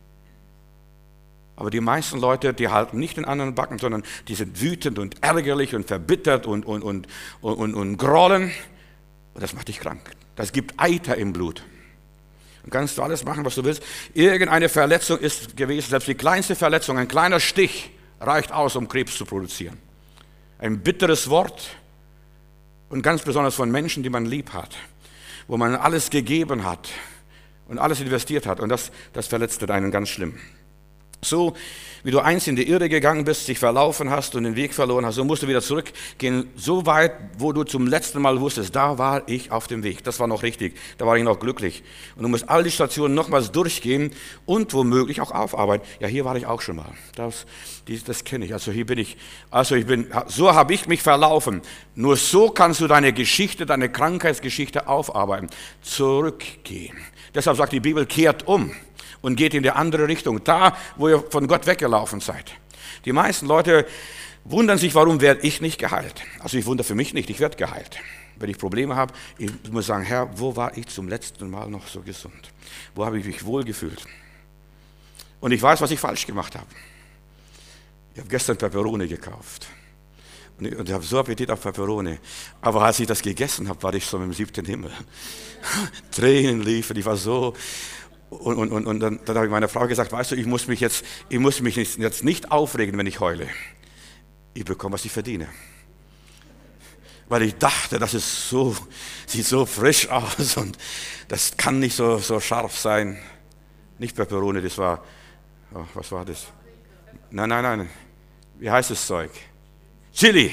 Speaker 2: Aber die meisten Leute, die halten nicht den anderen Backen, sondern die sind wütend und ärgerlich und verbittert und grollen. Und das macht dich krank. Das gibt Eiter im Blut. Dann kannst du alles machen, was du willst. Irgendeine Verletzung ist gewesen, selbst die kleinste Verletzung, ein kleiner Stich reicht aus, um Krebs zu produzieren. Ein bitteres Wort und ganz besonders von Menschen, die man lieb hat, wo man alles gegeben hat und alles investiert hat und das verletzte einen ganz schlimm. So wie du einst in die Irre gegangen bist, dich verlaufen hast und den Weg verloren hast, so musst du wieder zurückgehen, so weit, wo du zum letzten Mal wusstest, da war ich auf dem Weg, das war noch richtig, da war ich noch glücklich. Und du musst all die Stationen nochmals durchgehen und womöglich auch aufarbeiten. Ja, hier war ich auch schon mal, das kenne ich, so habe ich mich verlaufen. Nur so kannst du deine Geschichte, deine Krankheitsgeschichte aufarbeiten, zurückgehen. Deshalb sagt die Bibel, kehrt um. Und geht in die andere Richtung, da, wo ihr von Gott weggelaufen seid. Die meisten Leute wundern sich, warum werde ich nicht geheilt? Also ich wundere für mich nicht, ich werde geheilt. Wenn ich Probleme habe, ich muss sagen, Herr, wo war ich zum letzten Mal noch so gesund? Wo habe ich mich wohl gefühlt? Und ich weiß, was ich falsch gemacht habe. Ich habe gestern Peperoni gekauft. Und ich habe so Appetit auf Peperoni. Aber als ich das gegessen habe, war ich so im 7. Himmel. Tränen liefen, ich war so... Und dann habe ich meiner Frau gesagt, weißt du, ich muss mich jetzt nicht aufregen, wenn ich heule. Ich bekomme, was ich verdiene. Weil ich dachte, sieht so frisch aus und das kann nicht so scharf sein. Nicht Peperoni, das war, was war das? Nein. Wie heißt das Zeug? Chili.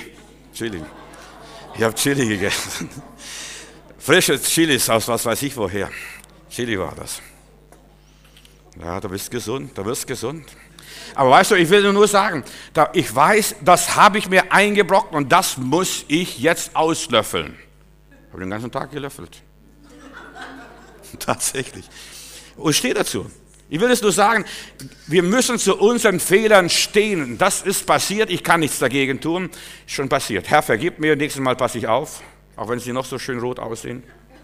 Speaker 2: Ich habe Chili gegessen. Frische Chilis aus was weiß ich woher. Chili war das. Ja, du bist gesund, du wirst gesund. Aber weißt du, ich will nur sagen, ich weiß, das habe ich mir eingebrockt und das muss ich jetzt auslöffeln. Ich habe den ganzen Tag gelöffelt. Tatsächlich. Und stehe dazu. Ich will es nur sagen, wir müssen zu unseren Fehlern stehen. Das ist passiert, ich kann nichts dagegen tun. Ist schon passiert. Herr, vergib mir, nächstes Mal passe ich auf, auch wenn sie noch so schön rot aussehen.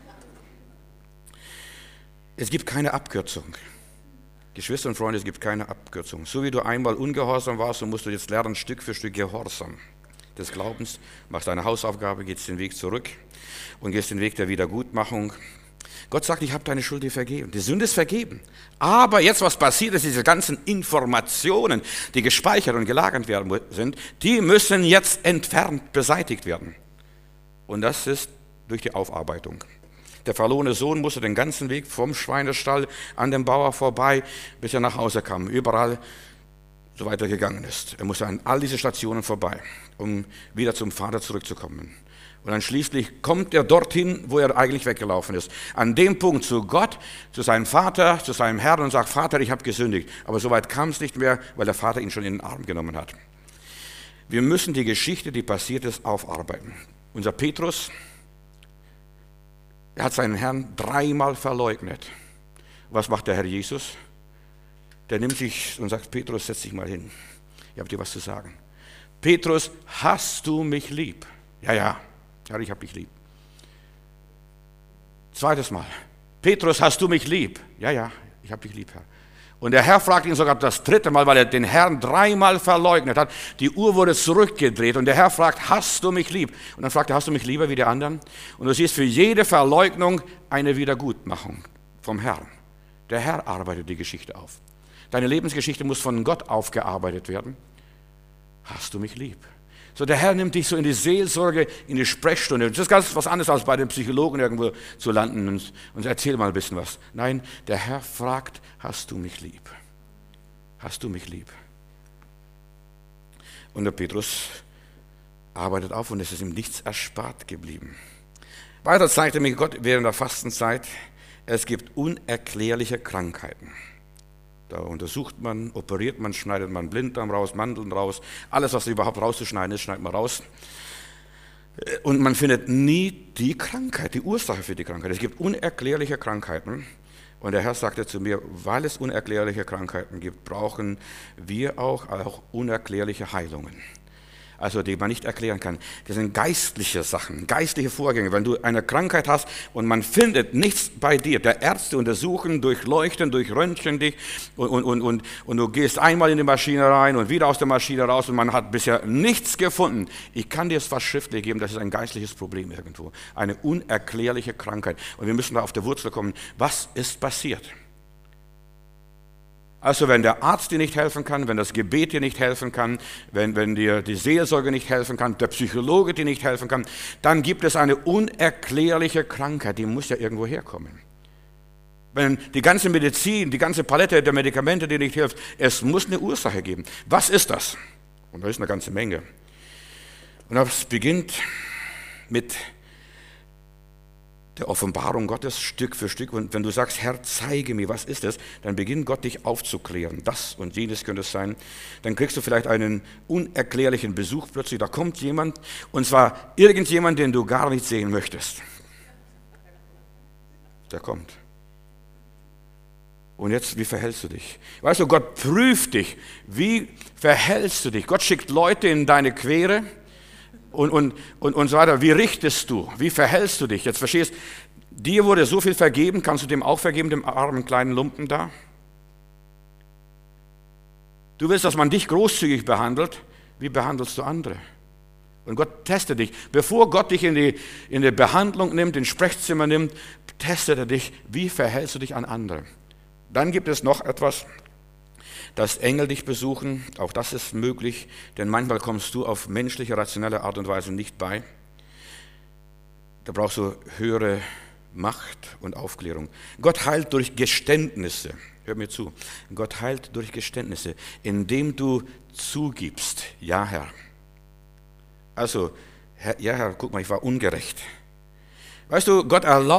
Speaker 2: Es gibt keine Abkürzung. Geschwister und Freunde, es gibt keine Abkürzung. So wie du einmal ungehorsam warst, so musst du jetzt lernen, Stück für Stück Gehorsam des Glaubens. Machst deine Hausaufgabe, gehst den Weg zurück und gehst den Weg der Wiedergutmachung. Gott sagt, ich habe deine Schuld dir vergeben. Die Sünde ist vergeben. Aber jetzt, was passiert ist, diese ganzen Informationen, die gespeichert und gelagert werden sind, die müssen jetzt entfernt, beseitigt werden. Und das ist durch die Aufarbeitung. Der verlorene Sohn musste den ganzen Weg vom Schweinestall an dem Bauer vorbei, bis er nach Hause kam. Überall so weiter gegangen ist. Er musste an all diese Stationen vorbei, um wieder zum Vater zurückzukommen. Und dann schließlich kommt er dorthin, wo er eigentlich weggelaufen ist. An dem Punkt zu Gott, zu seinem Vater, zu seinem Herrn und sagt, Vater, ich habe gesündigt. Aber so weit kam es nicht mehr, weil der Vater ihn schon in den Arm genommen hat. Wir müssen die Geschichte, die passiert ist, aufarbeiten. Unser Petrus, er hat seinen Herrn 3-mal verleugnet. Was macht der Herr Jesus? Der nimmt sich und sagt, Petrus, setz dich mal hin. Ich habe dir was zu sagen. Petrus, hast du mich lieb? Ja, ja. Ja, ich habe dich lieb. Zweites Mal. Petrus, hast du mich lieb? Ja, ja, ich habe dich lieb, Herr. Und der Herr fragt ihn sogar das 3. Mal, weil er den Herrn 3-mal verleugnet hat. Die Uhr wurde zurückgedreht und der Herr fragt, hast du mich lieb? Und dann fragt er, hast du mich lieber wie die anderen? Und du siehst für jede Verleugnung eine Wiedergutmachung vom Herrn. Der Herr arbeitet die Geschichte auf. Deine Lebensgeschichte muss von Gott aufgearbeitet werden. Hast du mich lieb? So, der Herr nimmt dich so in die Seelsorge, in die Sprechstunde. Das ist ganz was anderes, als bei den Psychologen irgendwo zu landen und erzähl mal ein bisschen was. Nein, der Herr fragt, hast du mich lieb? Hast du mich lieb? Und der Petrus arbeitet auf und es ist ihm nichts erspart geblieben. Weiter zeigte mir Gott während der Fastenzeit, es gibt unerklärliche Krankheiten. Da untersucht man, operiert man, schneidet man Blinddarm raus, Mandeln raus, alles, was überhaupt rauszuschneiden ist, schneidet man raus. Und man findet nie die Krankheit, die Ursache für die Krankheit. Es gibt unerklärliche Krankheiten. Und der Herr sagte zu mir, weil es unerklärliche Krankheiten gibt, brauchen wir auch unerklärliche Heilungen. Also die man nicht erklären kann. Das sind geistliche Sachen, geistliche Vorgänge. Wenn du eine Krankheit hast und man findet nichts bei dir, der Ärzte untersuchen, durchleuchten, durchröntgen dich und du gehst einmal in die Maschine rein und wieder aus der Maschine raus und man hat bisher nichts gefunden. Ich kann dir es fast schriftlich geben, das ist ein geistliches Problem irgendwo. Eine unerklärliche Krankheit. Und wir müssen da auf der Wurzel kommen. Was ist passiert? Also wenn der Arzt dir nicht helfen kann, wenn das Gebet dir nicht helfen kann, wenn dir die Seelsorge nicht helfen kann, der Psychologe dir nicht helfen kann, dann gibt es eine unerklärliche Krankheit, die muss ja irgendwo herkommen. Wenn die ganze Medizin, die ganze Palette der Medikamente dir nicht hilft, es muss eine Ursache geben. Was ist das? Und da ist eine ganze Menge. Und das beginnt mit der Offenbarung Gottes Stück für Stück. Und wenn du sagst, Herr, zeige mir, was ist es, dann beginnt Gott dich aufzuklären. Das und jenes könnte es sein. Dann kriegst du vielleicht einen unerklärlichen Besuch plötzlich. Da kommt jemand, und zwar irgendjemand, den du gar nicht sehen möchtest. Der kommt. Und jetzt, wie verhältst du dich? Weißt du, Gott prüft dich. Wie verhältst du dich? Gott schickt Leute in deine Quere. Und so weiter. Wie richtest du? Wie verhältst du dich? Jetzt verstehst, dir wurde so viel vergeben, kannst du dem auch vergeben, dem armen kleinen Lumpen da? Du willst, dass man dich großzügig behandelt, wie behandelst du andere? Und Gott testet dich. Bevor Gott dich in die Behandlung nimmt, ins Sprechzimmer nimmt, testet er dich, wie verhältst du dich an andere? Dann gibt es noch etwas, dass Engel dich besuchen, auch das ist möglich, denn manchmal kommst du auf menschliche, rationelle Art und Weise nicht bei. Da brauchst du höhere Macht und Aufklärung. Gott heilt durch Geständnisse. Hör mir zu. Gott heilt durch Geständnisse, indem du zugibst, ja Herr. Also, ja Herr, guck mal, ich war ungerecht. Weißt du, Gott erlaubt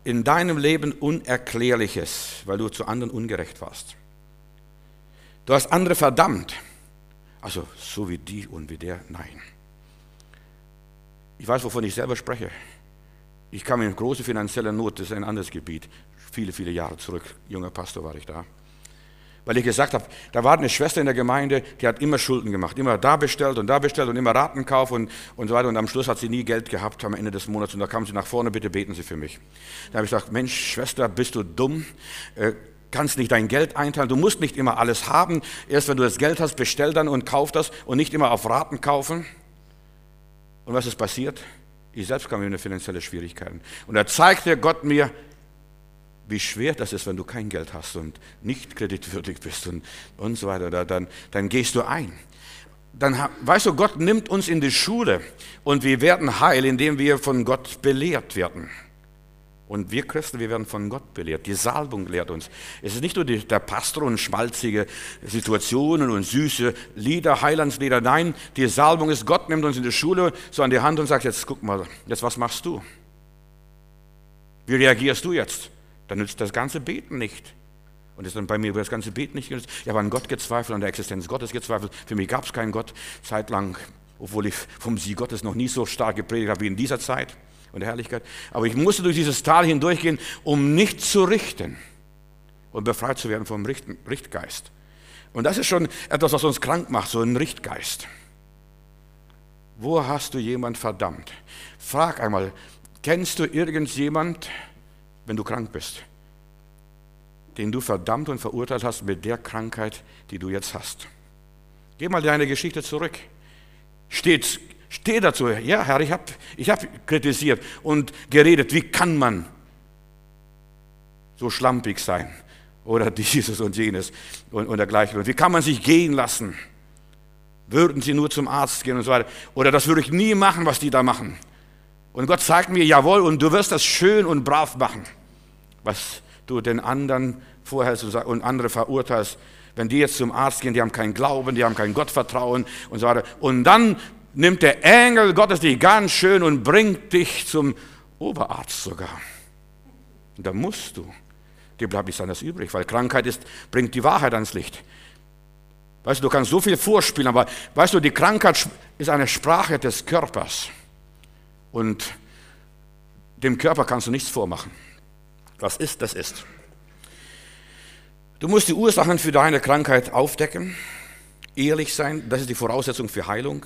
Speaker 2: in deinem Leben Unerklärliches, weil du zu anderen ungerecht warst. Du hast andere verdammt. Also so wie die und wie der, nein. Ich weiß, wovon ich selber spreche. Ich kam in große finanzielle Not, das ist ein anderes Gebiet. Viele, viele Jahre zurück, junger Pastor war ich da. Weil ich gesagt habe, da war eine Schwester in der Gemeinde, die hat immer Schulden gemacht, immer da bestellt und immer Ratenkauf und so weiter. Und am Schluss hat sie nie Geld gehabt am Ende des Monats. Und da kam sie nach vorne, bitte beten Sie für mich. Da habe ich gesagt, Mensch, Schwester, bist du dumm? Kannst nicht dein Geld einteilen, du musst nicht immer alles haben. Erst wenn du das Geld hast, bestell dann und kauf das und nicht immer auf Raten kaufen. Und was ist passiert? Ich selbst kam in finanzielle Schwierigkeiten. Und da zeigte Gott mir, wie schwer das ist, wenn du kein Geld hast und nicht kreditwürdig bist und so weiter. Dann gehst du ein. Dann, weißt du, Gott nimmt uns in die Schule und wir werden heil, indem wir von Gott belehrt werden. Und wir Christen, wir werden von Gott belehrt. Die Salbung lehrt uns. Es ist nicht nur der Pastor und schmalzige Situationen und süße Lieder, Heilandslieder. Nein, die Salbung ist, Gott nimmt uns in die Schule so an die Hand und sagt, jetzt guck mal, jetzt was machst du? Wie reagierst du jetzt? Dann nützt das ganze Beten nicht. Und das ist dann bei mir das ganze Beten nicht genützt. Ich habe an Gott gezweifelt, an der Existenz Gottes gezweifelt. Für mich gab es keinen Gott zeitlang, obwohl ich vom Sieg Gottes noch nie so stark gepredigt habe wie in dieser Zeit und der Herrlichkeit. Aber ich musste durch dieses Tal hindurchgehen, um nicht zu richten und befreit zu werden vom Richtgeist. Und das ist schon etwas, was uns krank macht, so ein Richtgeist. Wo hast du jemand verdammt? Frag einmal, kennst du irgendjemand, wenn du krank bist, den du verdammt und verurteilt hast mit der Krankheit, die du jetzt hast? Geh mal deine Geschichte zurück. Steh dazu, ja Herr, ich hab kritisiert und geredet, wie kann man so schlampig sein? Oder dieses und jenes und dergleichen. Und wie kann man sich gehen lassen? Würden sie nur zum Arzt gehen und so weiter. Oder das würde ich nie machen, was die da machen. Und Gott sagt mir, jawohl, und du wirst das schön und brav machen, was du den anderen vorhältst und andere verurteilst. Wenn die jetzt zum Arzt gehen, die haben keinen Glauben, die haben kein Gottvertrauen und so weiter. Und dann nimmt der Engel Gottes dich ganz schön und bringt dich zum Oberarzt sogar. Und da musst du. Dir bleibt nichts anderes übrig, weil Krankheit bringt die Wahrheit ans Licht. Weißt du, du kannst so viel vorspielen, aber weißt du, die Krankheit ist eine Sprache des Körpers. Und dem Körper kannst du nichts vormachen. Was ist, das ist. Du musst die Ursachen für deine Krankheit aufdecken, ehrlich sein, das ist die Voraussetzung für Heilung.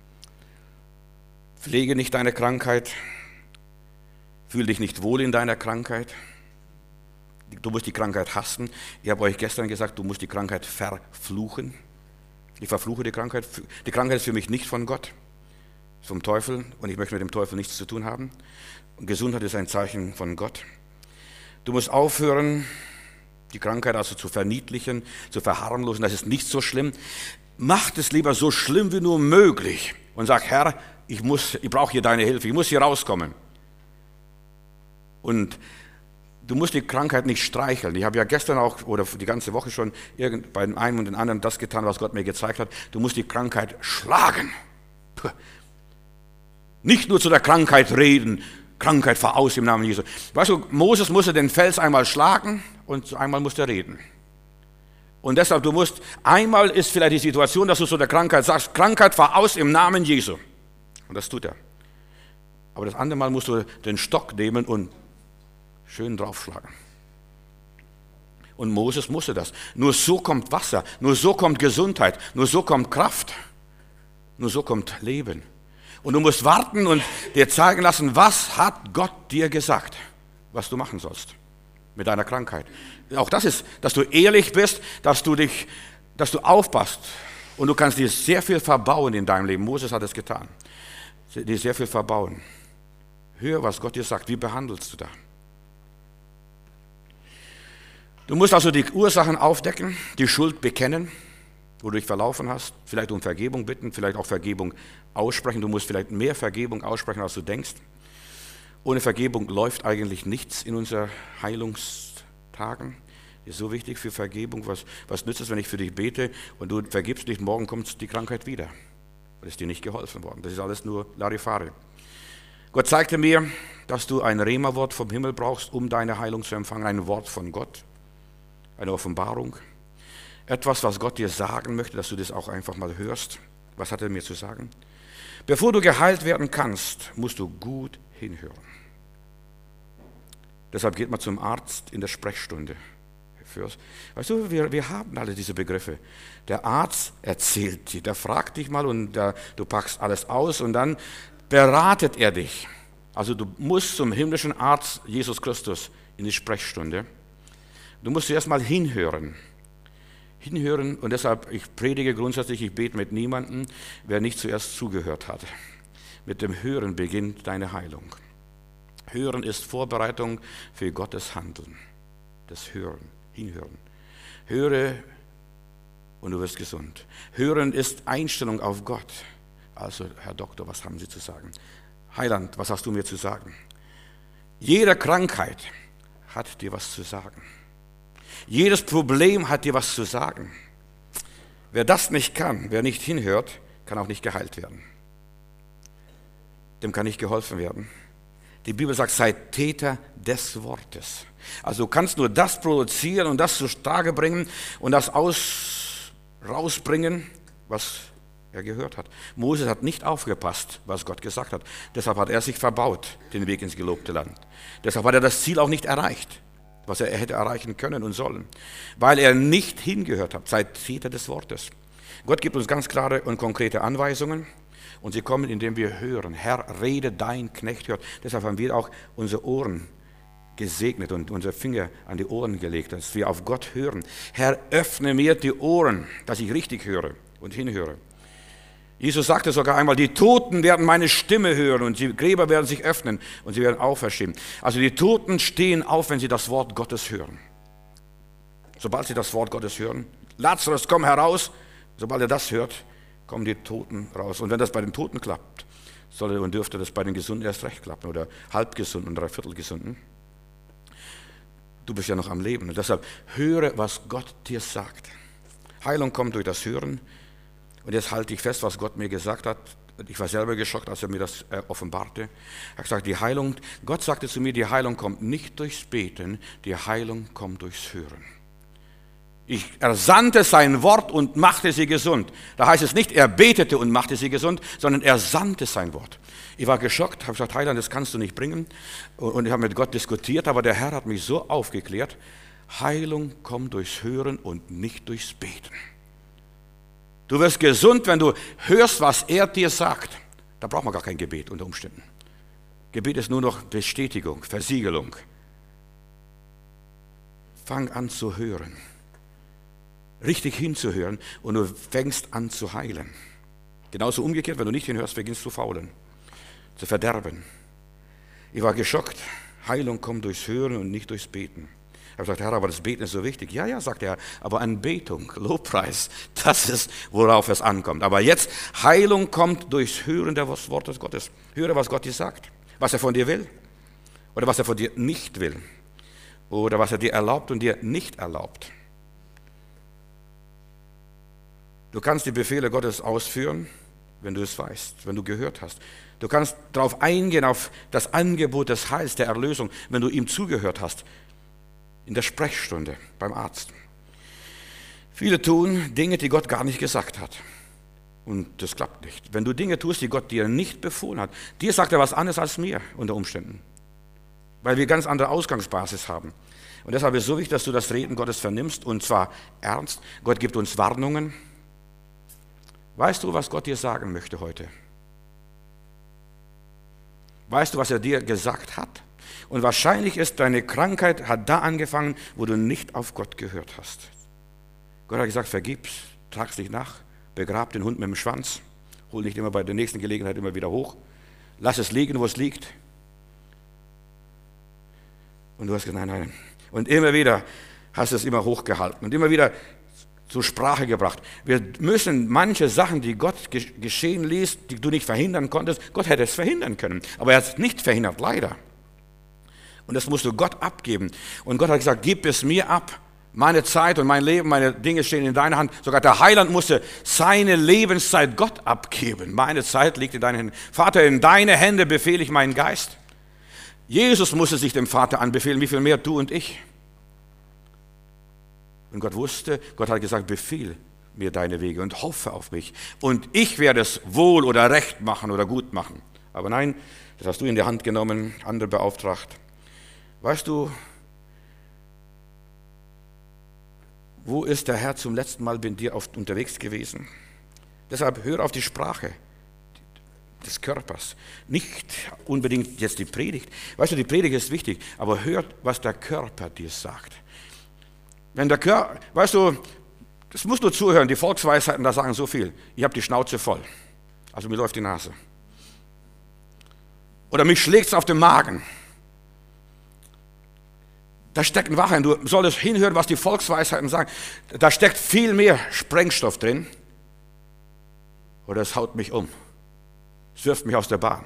Speaker 2: Pflege nicht deine Krankheit, fühl dich nicht wohl in deiner Krankheit. Du musst die Krankheit hassen. Ich habe euch gestern gesagt, du musst die Krankheit verfluchen. Ich verfluche die Krankheit. Die Krankheit ist für mich nicht von Gott, ist vom Teufel und ich möchte mit dem Teufel nichts zu tun haben. Und Gesundheit ist ein Zeichen von Gott. Du musst aufhören, die Krankheit also zu verniedlichen, zu verharmlosen. Das ist nicht so schlimm. Mach es lieber so schlimm wie nur möglich und sag, Herr, ich brauche hier deine Hilfe, ich muss hier rauskommen. Und du musst die Krankheit nicht streicheln. Ich habe ja gestern auch, oder die ganze Woche schon, bei dem einen und dem anderen das getan, was Gott mir gezeigt hat. Du musst die Krankheit schlagen. Puh. Nicht nur zu der Krankheit reden, Krankheit fahr aus im Namen Jesu. Weißt du, Moses musste den Fels einmal schlagen und einmal musste er reden. Und deshalb, einmal ist vielleicht die Situation, dass du zu der Krankheit sagst, Krankheit fahr aus im Namen Jesu. Und das tut er. Aber das andere Mal musst du den Stock nehmen und schön draufschlagen. Und Moses musste das. Nur so kommt Wasser, nur so kommt Gesundheit, nur so kommt Kraft, nur so kommt Leben. Und du musst warten und dir zeigen lassen, was hat Gott dir gesagt, was du machen sollst mit deiner Krankheit. Auch das ist, dass du ehrlich bist, dass du aufpasst. Und du kannst dir sehr viel verbauen in deinem Leben. Moses hat es getan. Dir sehr viel verbauen. Hör, was Gott dir sagt. Wie behandelst du da? Du musst also die Ursachen aufdecken, die Schuld bekennen, wo du dich verlaufen hast, vielleicht um Vergebung bitten, vielleicht auch Vergebung aussprechen. Du musst vielleicht mehr Vergebung aussprechen, als du denkst. Ohne Vergebung läuft eigentlich nichts in unseren Heilungstagen. Das ist so wichtig für Vergebung. Was nützt es, wenn ich für dich bete und du vergibst dich, morgen kommt die Krankheit wieder. Weil es dir nicht geholfen worden. Das ist alles nur Larifari. Gott zeigte mir, dass du ein Rema-Wort vom Himmel brauchst, um deine Heilung zu empfangen. Ein Wort von Gott, eine Offenbarung. Etwas, was Gott dir sagen möchte, dass du das auch einfach mal hörst. Was hat er mir zu sagen? Bevor du geheilt werden kannst, musst du gut hinhören. Deshalb geht man zum Arzt in der Sprechstunde. Weißt du, wir haben alle diese Begriffe. Der Arzt erzählt dir, der fragt dich mal und du packst alles aus und dann beratet er dich. Also du musst zum himmlischen Arzt Jesus Christus in die Sprechstunde. Du musst zuerst mal hinhören. Hinhören und deshalb, ich predige grundsätzlich, ich bete mit niemandem, wer nicht zuerst zugehört hat. Mit dem Hören beginnt deine Heilung. Hören ist Vorbereitung für Gottes Handeln. Das Hören, hinhören. Höre und du wirst gesund. Hören ist Einstellung auf Gott. Also, Herr Doktor, was haben Sie zu sagen? Heiland, was hast du mir zu sagen? Jede Krankheit hat dir was zu sagen. Jedes Problem hat dir was zu sagen. Wer das nicht kann, wer nicht hinhört, kann auch nicht geheilt werden. Dem kann nicht geholfen werden. Die Bibel sagt, sei Täter des Wortes. Also du kannst nur das produzieren und das zutage bringen und das rausbringen, was er gehört hat. Moses hat nicht aufgepasst, was Gott gesagt hat. Deshalb hat er sich verbaut, den Weg ins gelobte Land. Deshalb hat er das Ziel auch nicht erreicht, was er hätte erreichen können und sollen. Weil er nicht hingehört hat. Sei Täter des Wortes. Gott gibt uns ganz klare und konkrete Anweisungen. Und sie kommen, indem wir hören. Herr, rede, dein Knecht hört. Deshalb haben wir auch unsere Ohren gesegnet und unsere Finger an die Ohren gelegt, dass wir auf Gott hören. Herr, öffne mir die Ohren, dass ich richtig höre und hinhöre. Jesus sagte sogar einmal, die Toten werden meine Stimme hören und die Gräber werden sich öffnen und sie werden auferstehen. Also die Toten stehen auf, wenn sie das Wort Gottes hören. Sobald sie das Wort Gottes hören, Lazarus, komm heraus, sobald er das hört, kommen die Toten raus. Und wenn das bei den Toten klappt, sollte und dürfte das bei den Gesunden erst recht klappen oder Halbgesunden oder Dreiviertelgesunden. Du bist ja noch am Leben und deshalb höre, was Gott dir sagt. Heilung kommt durch das Hören. Und jetzt halte ich fest, was Gott mir gesagt hat. Ich war selber geschockt, als er mir das offenbarte. Er hat gesagt, Gott sagte zu mir, die Heilung kommt nicht durchs Beten, die Heilung kommt durchs Hören. Er sandte sein Wort und machte sie gesund. Da heißt es nicht, er betete und machte sie gesund, sondern er sandte sein Wort. Ich war geschockt, habe gesagt, Heiland, das kannst du nicht bringen. Und ich habe mit Gott diskutiert, aber der Herr hat mich so aufgeklärt, Heilung kommt durchs Hören und nicht durchs Beten. Du wirst gesund, wenn du hörst, was er dir sagt. Da braucht man gar kein Gebet unter Umständen. Gebet ist nur noch Bestätigung, Versiegelung. Fang an zu hören. Richtig hinzuhören und du fängst an zu heilen. Genauso umgekehrt, wenn du nicht hinhörst, beginnst du zu faulen, zu verderben. Ich war geschockt. Heilung kommt durchs Hören und nicht durchs Beten. Ich habe gesagt, Herr, aber das Beten ist so wichtig. Ja, sagt er, aber Anbetung, Lobpreis, das ist, worauf es ankommt. Aber jetzt, Heilung kommt durchs Hören des Wortes Gottes. Höre, was Gott dir sagt, was er von dir will oder was er von dir nicht will oder was er dir erlaubt und dir nicht erlaubt. Du kannst die Befehle Gottes ausführen, wenn du es weißt, wenn du gehört hast. Du kannst darauf eingehen, auf das Angebot des Heils, der Erlösung, wenn du ihm zugehört hast. In der Sprechstunde beim Arzt. Viele tun Dinge, die Gott gar nicht gesagt hat. Und das klappt nicht. Wenn du Dinge tust, die Gott dir nicht befohlen hat, dir sagt er was anderes als mir unter Umständen. Weil wir ganz andere Ausgangsbasis haben. Und deshalb ist es so wichtig, dass du das Reden Gottes vernimmst und zwar ernst. Gott gibt uns Warnungen. Weißt du, was Gott dir sagen möchte heute? Weißt du, was er dir gesagt hat? Und wahrscheinlich ist deine Krankheit, hat da angefangen, wo du nicht auf Gott gehört hast. Gott hat gesagt, vergib's, trag's nicht nach, begrab den Hund mit dem Schwanz, hol nicht immer bei der nächsten Gelegenheit immer wieder hoch, lass es liegen, wo es liegt. Und du hast gesagt, nein. Und immer wieder hast du es immer hochgehalten und immer wieder zur Sprache gebracht. Wir müssen manche Sachen, die Gott geschehen ließ, die du nicht verhindern konntest, Gott hätte es verhindern können, aber er hat es nicht verhindert, leider. Und das musst du Gott abgeben. Und Gott hat gesagt, gib es mir ab, Meine Zeit und mein Leben, meine Dinge stehen in deiner Hand. Sogar der Heiland musste seine Lebenszeit Gott abgeben. Meine Zeit liegt in deinen Händen. Vater, in deine Hände befehle ich meinen Geist. Jesus musste sich dem Vater anbefehlen, wie viel mehr du und ich. Und Gott wusste, Gott hat gesagt, befehl mir deine Wege und hoffe auf mich. Und ich werde es wohl oder recht machen oder gut machen. Aber nein, das hast du in die Hand genommen, andere beauftragt. Weißt du, wo ist der Herr zum letzten Mal bei dir unterwegs gewesen? Deshalb hör auf die Sprache des Körpers. Nicht unbedingt jetzt die Predigt. Weißt du, die Predigt ist wichtig, aber hört, was der Körper dir sagt. Wenn der Körper, weißt du, das musst du zuhören, die Volksweisheiten, da sagen so viel. Ich habe die Schnauze voll, also mir läuft die Nase. Oder mich schlägt es auf den Magen. Da steckt ein Wahrheit. Du solltest hinhören, was die Volksweisheiten sagen. Da steckt viel mehr Sprengstoff drin. Oder es haut mich um. Es wirft mich aus der Bahn.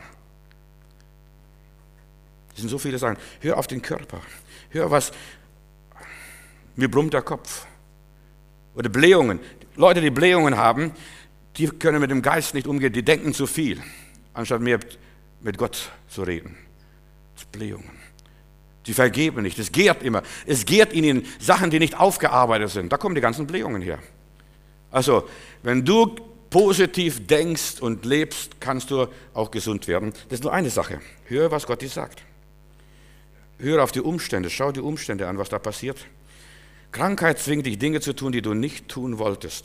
Speaker 2: Es sind so viele Sachen. Hör auf den Körper. Hör, was mir brummt der Kopf. Oder Blähungen. Leute, die Blähungen haben, die können mit dem Geist nicht umgehen. Die denken zu viel, anstatt mehr mit Gott zu reden. Das sind Blähungen. Sie vergeben nicht. Es gärt immer. Es gärt ihnen Sachen, die nicht aufgearbeitet sind. Da kommen die ganzen Blähungen her. Also, wenn du positiv denkst und lebst, kannst du auch gesund werden. Das ist nur eine Sache. Hör, was Gott dir sagt. Hör auf die Umstände. Schau die Umstände an, was da passiert. Krankheit zwingt dich, Dinge zu tun, die du nicht tun wolltest.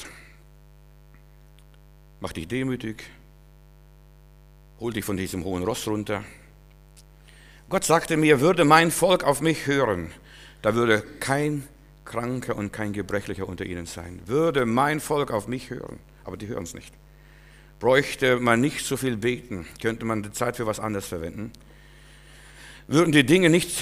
Speaker 2: Mach dich demütig. Hol dich von diesem hohen Ross runter. Gott sagte mir, würde mein Volk auf mich hören, da würde kein Kranker und kein Gebrechlicher unter ihnen sein. Würde mein Volk auf mich hören, aber die hören es nicht. Bräuchte man nicht so viel beten, könnte man die Zeit für was anderes verwenden. Würden die Dinge nicht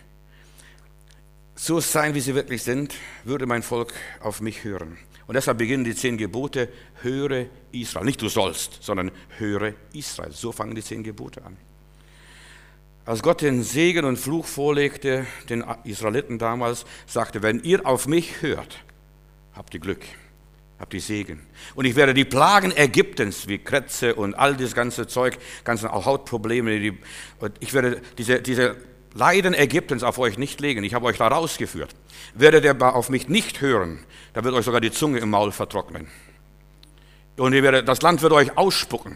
Speaker 2: so sein, wie sie wirklich sind, würde mein Volk auf mich hören. Und deshalb beginnen die 10 Gebote, höre Israel. Nicht du sollst, sondern höre Israel. So fangen die 10 Gebote an. Als Gott den Segen und Fluch vorlegte, den Israeliten damals, sagte, wenn ihr auf mich hört, habt ihr Glück, habt ihr Segen. Und ich werde die Plagen Ägyptens, wie Krätze und all das ganze Zeug, ganze Hautprobleme, und ich werde diese Leiden Ägyptens auf euch nicht legen. Ich habe euch da rausgeführt. Werdet ihr auf mich nicht hören, da wird euch sogar die Zunge im Maul vertrocknen. Und das Land wird euch ausspucken,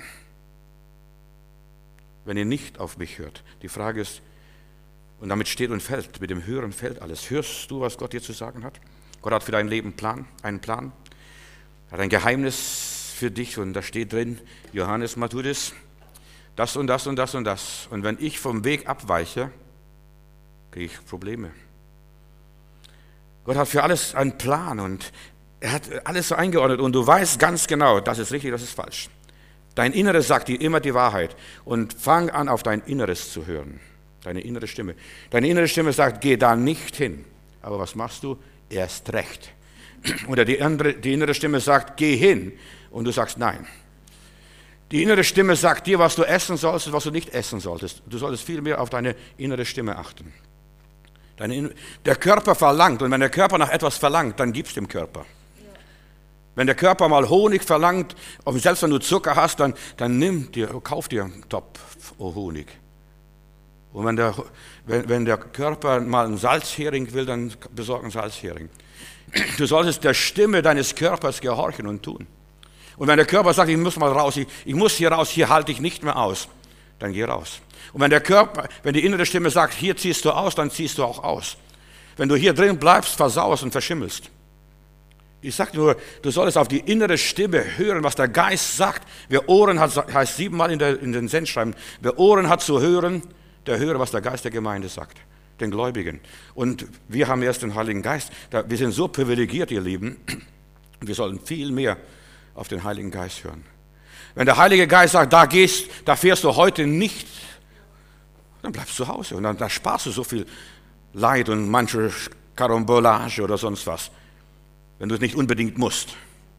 Speaker 2: wenn ihr nicht auf mich hört. Die Frage ist, und damit steht und fällt, mit dem Hören fällt alles. Hörst du, was Gott dir zu sagen hat? Gott hat für dein Leben einen Plan, hat ein Geheimnis für dich und da steht drin, Johannes, mal tu das und das und das und das. Und wenn ich vom Weg abweiche, kriege ich Probleme. Gott hat für alles einen Plan und er hat alles so eingeordnet und du weißt ganz genau, das ist richtig, das ist falsch. Dein Inneres sagt dir immer die Wahrheit und fang an, auf dein Inneres zu hören. Deine innere Stimme. Deine innere Stimme sagt, geh da nicht hin. Aber was machst du? Erst recht. Oder die innere Stimme sagt, geh hin. Und du sagst nein. Die innere Stimme sagt dir, was du essen sollst und was du nicht essen solltest. Du solltest viel mehr auf deine innere Stimme achten. Der Körper verlangt und wenn der Körper nach etwas verlangt, dann gib's dem Körper. Wenn der Körper mal Honig verlangt, und selbst wenn du Zucker hast, dann kauf dir einen Topf Honig. Und wenn der Körper mal einen Salzhering will, dann besorg einen Salzhering. Du solltest der Stimme deines Körpers gehorchen und tun. Und wenn der Körper sagt, ich muss mal raus, ich muss hier raus, hier halte ich nicht mehr aus, dann geh raus. Und wenn die innere Stimme sagt, hier ziehst du aus, dann ziehst du auch aus. Wenn du hier drin bleibst, versauerst und verschimmelst. Ich sage nur, du solltest auf die innere Stimme hören, was der Geist sagt. Wer Ohren hat, heißt 7-mal in den Sendschreiben, wer Ohren hat zu hören, der höre, was der Geist der Gemeinde sagt, den Gläubigen. Und wir haben erst den Heiligen Geist. Wir sind so privilegiert, ihr Lieben. Wir sollten viel mehr auf den Heiligen Geist hören. Wenn der Heilige Geist sagt, da fährst du heute nicht, dann bleibst du zu Hause und dann sparst du so viel Leid und manche Karambolage oder sonst was, wenn du es nicht unbedingt musst.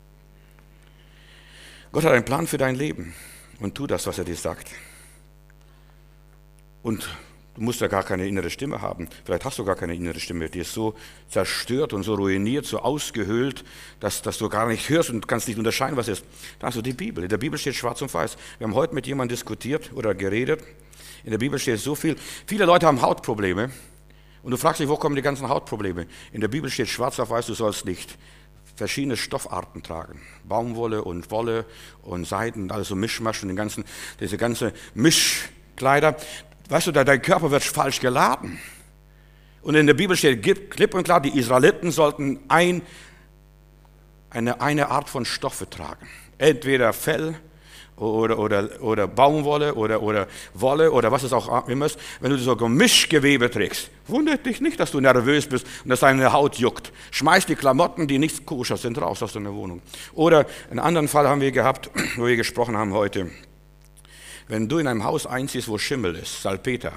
Speaker 2: Gott hat einen Plan für dein Leben und tu das, was er dir sagt. Und Du musst ja gar keine innere Stimme haben. Vielleicht hast du gar keine innere Stimme. Die ist so zerstört und so ruiniert, so ausgehöhlt, dass du gar nicht hörst und kannst nicht unterscheiden, was ist. Da hast du die Bibel. In der Bibel steht schwarz und weiß. Wir haben heute mit jemandem diskutiert oder geredet. In der Bibel steht so viel. Viele Leute haben Hautprobleme. Und du fragst dich, wo kommen die ganzen Hautprobleme? In der Bibel steht schwarz auf weiß, du sollst nicht verschiedene Stoffarten tragen. Baumwolle und Wolle und Seiden, alles so Mischmasch und diese ganze Mischkleider. Weißt du, dein Körper wird falsch geladen. Und in der Bibel steht klipp und klar, die Israeliten sollten eine Art von Stoffe tragen. Entweder Fell oder Baumwolle oder Wolle oder was es auch immer ist. Wenn du so Mischgewebe trägst, wundert dich nicht, dass du nervös bist und dass deine Haut juckt. Schmeiß die Klamotten, die nicht koscher sind, raus aus deiner Wohnung. Oder einen anderen Fall haben wir gehabt, wo wir gesprochen haben heute. Wenn du in einem Haus einziehst, wo Schimmel ist, Salpeter.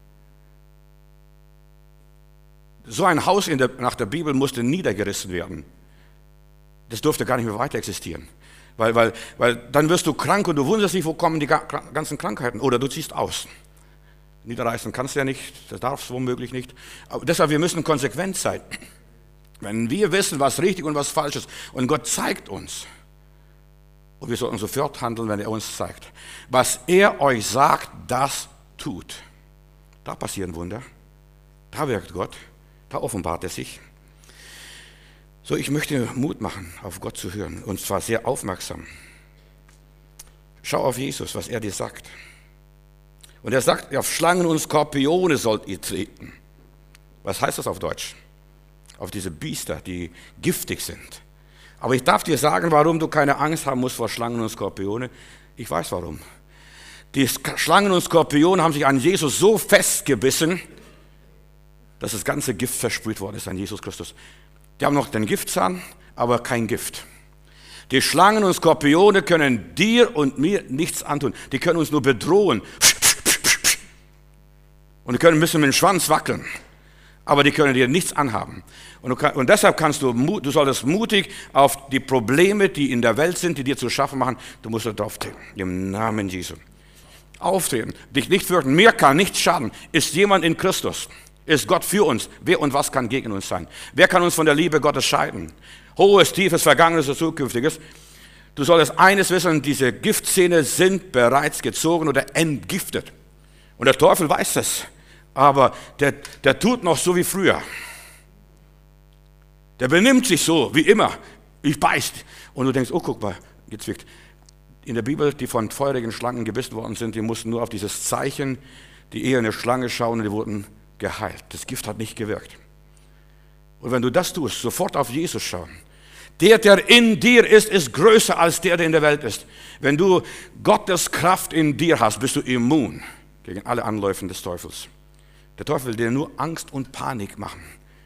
Speaker 2: So ein Haus nach der Bibel musste niedergerissen werden. Das durfte gar nicht mehr weiter existieren. Weil dann wirst du krank und du wunderst dich, wo kommen die ganzen Krankheiten. Oder du ziehst aus. Niederreißen kannst du ja nicht, das darfst du womöglich nicht. Aber deshalb, wir müssen konsequent sein. Wenn wir wissen, was richtig und was falsch ist, und Gott zeigt uns, und wir sollten sofort handeln, wenn er uns zeigt. Was er euch sagt, das tut. Da passieren Wunder. Da wirkt Gott. Da offenbart er sich. So, ich möchte Mut machen, auf Gott zu hören. Und zwar sehr aufmerksam. Schau auf Jesus, was er dir sagt. Und er sagt, auf Schlangen und Skorpione sollt ihr treten. Was heißt das auf Deutsch? Auf diese Biester, die giftig sind. Aber ich darf dir sagen, warum du keine Angst haben musst vor Schlangen und Skorpione. Ich weiß warum. Die Schlangen und Skorpione haben sich an Jesus so festgebissen, dass das ganze Gift versprüht worden ist an Jesus Christus. Die haben noch den Giftzahn, aber kein Gift. Die Schlangen und Skorpione können dir und mir nichts antun. Die können uns nur bedrohen. Und die können ein bisschen mit dem Schwanz wackeln. Aber die können dir nichts anhaben. Und deshalb du solltest mutig auf die Probleme, die in der Welt sind, die dir zu schaffen machen, du musst da drauf treten. Im Namen Jesu. Auftreten. Dich nicht fürchten. Mir kann nichts schaden. Ist jemand in Christus? Ist Gott für uns? Wer und was kann gegen uns sein? Wer kann uns von der Liebe Gottes scheiden? Hohes, tiefes, Vergangenes und Zukünftiges. Du solltest eines wissen, diese Giftzähne sind bereits gezogen oder entgiftet. Und der Teufel weiß das. Aber der tut noch so wie früher. Der benimmt sich so wie immer. Ich beißt. Und du denkst, oh guck mal, gezwickt. In der Bibel, die von feurigen Schlangen gebissen worden sind, die mussten nur auf dieses Zeichen, die eher eine Schlange schauen und die wurden geheilt. Das Gift hat nicht gewirkt. Und wenn du das tust, sofort auf Jesus schauen. Der in dir ist größer als der in der Welt ist. Wenn du Gottes Kraft in dir hast, bist du immun gegen alle Anläufe des Teufels. Der Teufel will dir nur Angst und Panik machen.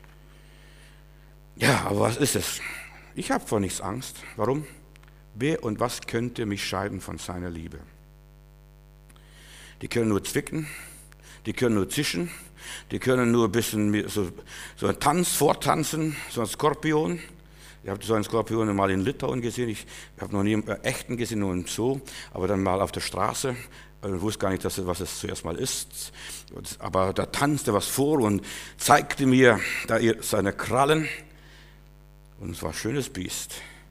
Speaker 2: Ja, aber was ist es? Ich habe vor nichts Angst. Warum? Wer und was könnte mich scheiden von seiner Liebe? Die können nur zwicken, die können nur zischen, die können nur ein bisschen so einen Tanz vortanzen, so ein Skorpion. Ich habe so einen Skorpion mal in Litauen gesehen. Ich habe noch nie einen echten gesehen, nur einen Zoo, aber dann mal auf der Straße. Ich wusste gar nicht, was es zuerst mal ist. Aber da tanzte was vor und zeigte mir da seine Krallen. Und es war ein schönes Biest.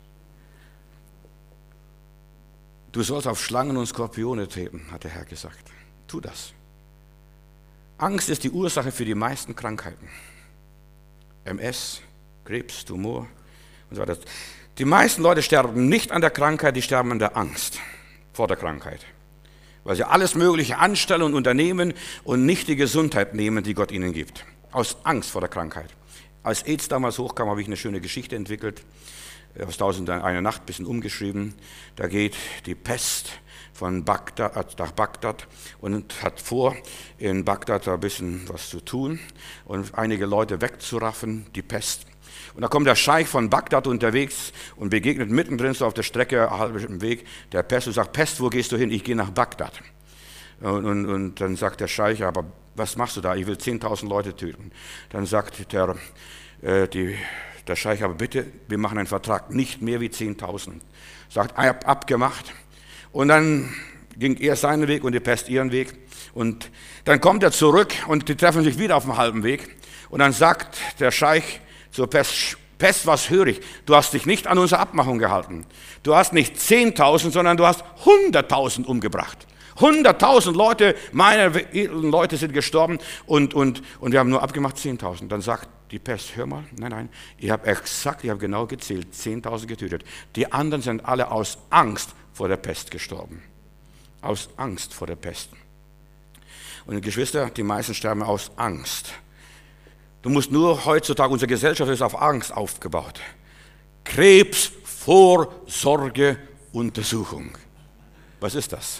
Speaker 2: Du sollst auf Schlangen und Skorpione treten, hat der Herr gesagt. Tu das. Angst ist die Ursache für die meisten Krankheiten. MS, Krebs, Tumor und so weiter. Die meisten Leute sterben nicht an der Krankheit, die sterben an der Angst vor der Krankheit. Weil sie alles Mögliche anstellen und unternehmen und nicht die Gesundheit nehmen, die Gott ihnen gibt. Aus Angst vor der Krankheit. Als AIDS damals hochkam, habe ich eine schöne Geschichte entwickelt. Aus 1001 Nacht, ein bisschen umgeschrieben. Da geht die Pest von Bagdad nach Bagdad und hat vor, in Bagdad ein bisschen was zu tun und einige Leute wegzuraffen, die Pest. Und da kommt der Scheich von Bagdad unterwegs und begegnet mittendrin so auf der Strecke, halb im Weg, der Pest und sagt, Pest, wo gehst du hin? Ich gehe nach Bagdad. Und dann sagt der Scheich, aber was machst du da? Ich will 10.000 Leute töten. Dann sagt der Scheich, aber bitte, wir machen einen Vertrag, nicht mehr wie 10.000. Sagt, abgemacht. Und dann ging er seinen Weg und die Pest ihren Weg. Und dann kommt er zurück und die treffen sich wieder auf dem halben Weg. Und dann sagt der Scheich zur Pest, Pest, was höre ich? Du hast dich nicht an unsere Abmachung gehalten. Du hast nicht 10.000, sondern du hast 100.000 umgebracht. 100.000 Leute, meine edlen Leute sind gestorben und wir haben nur abgemacht 10.000. Dann sagt die Pest, hör mal, nein, ich habe genau gezählt, 10.000 getötet. Die anderen sind alle aus Angst vor der Pest gestorben. Aus Angst vor der Pest. Und Geschwister, die meisten sterben aus Angst. Du musst nur heutzutage, unsere Gesellschaft ist auf Angst aufgebaut. Krebsvorsorgeuntersuchung. Was ist das?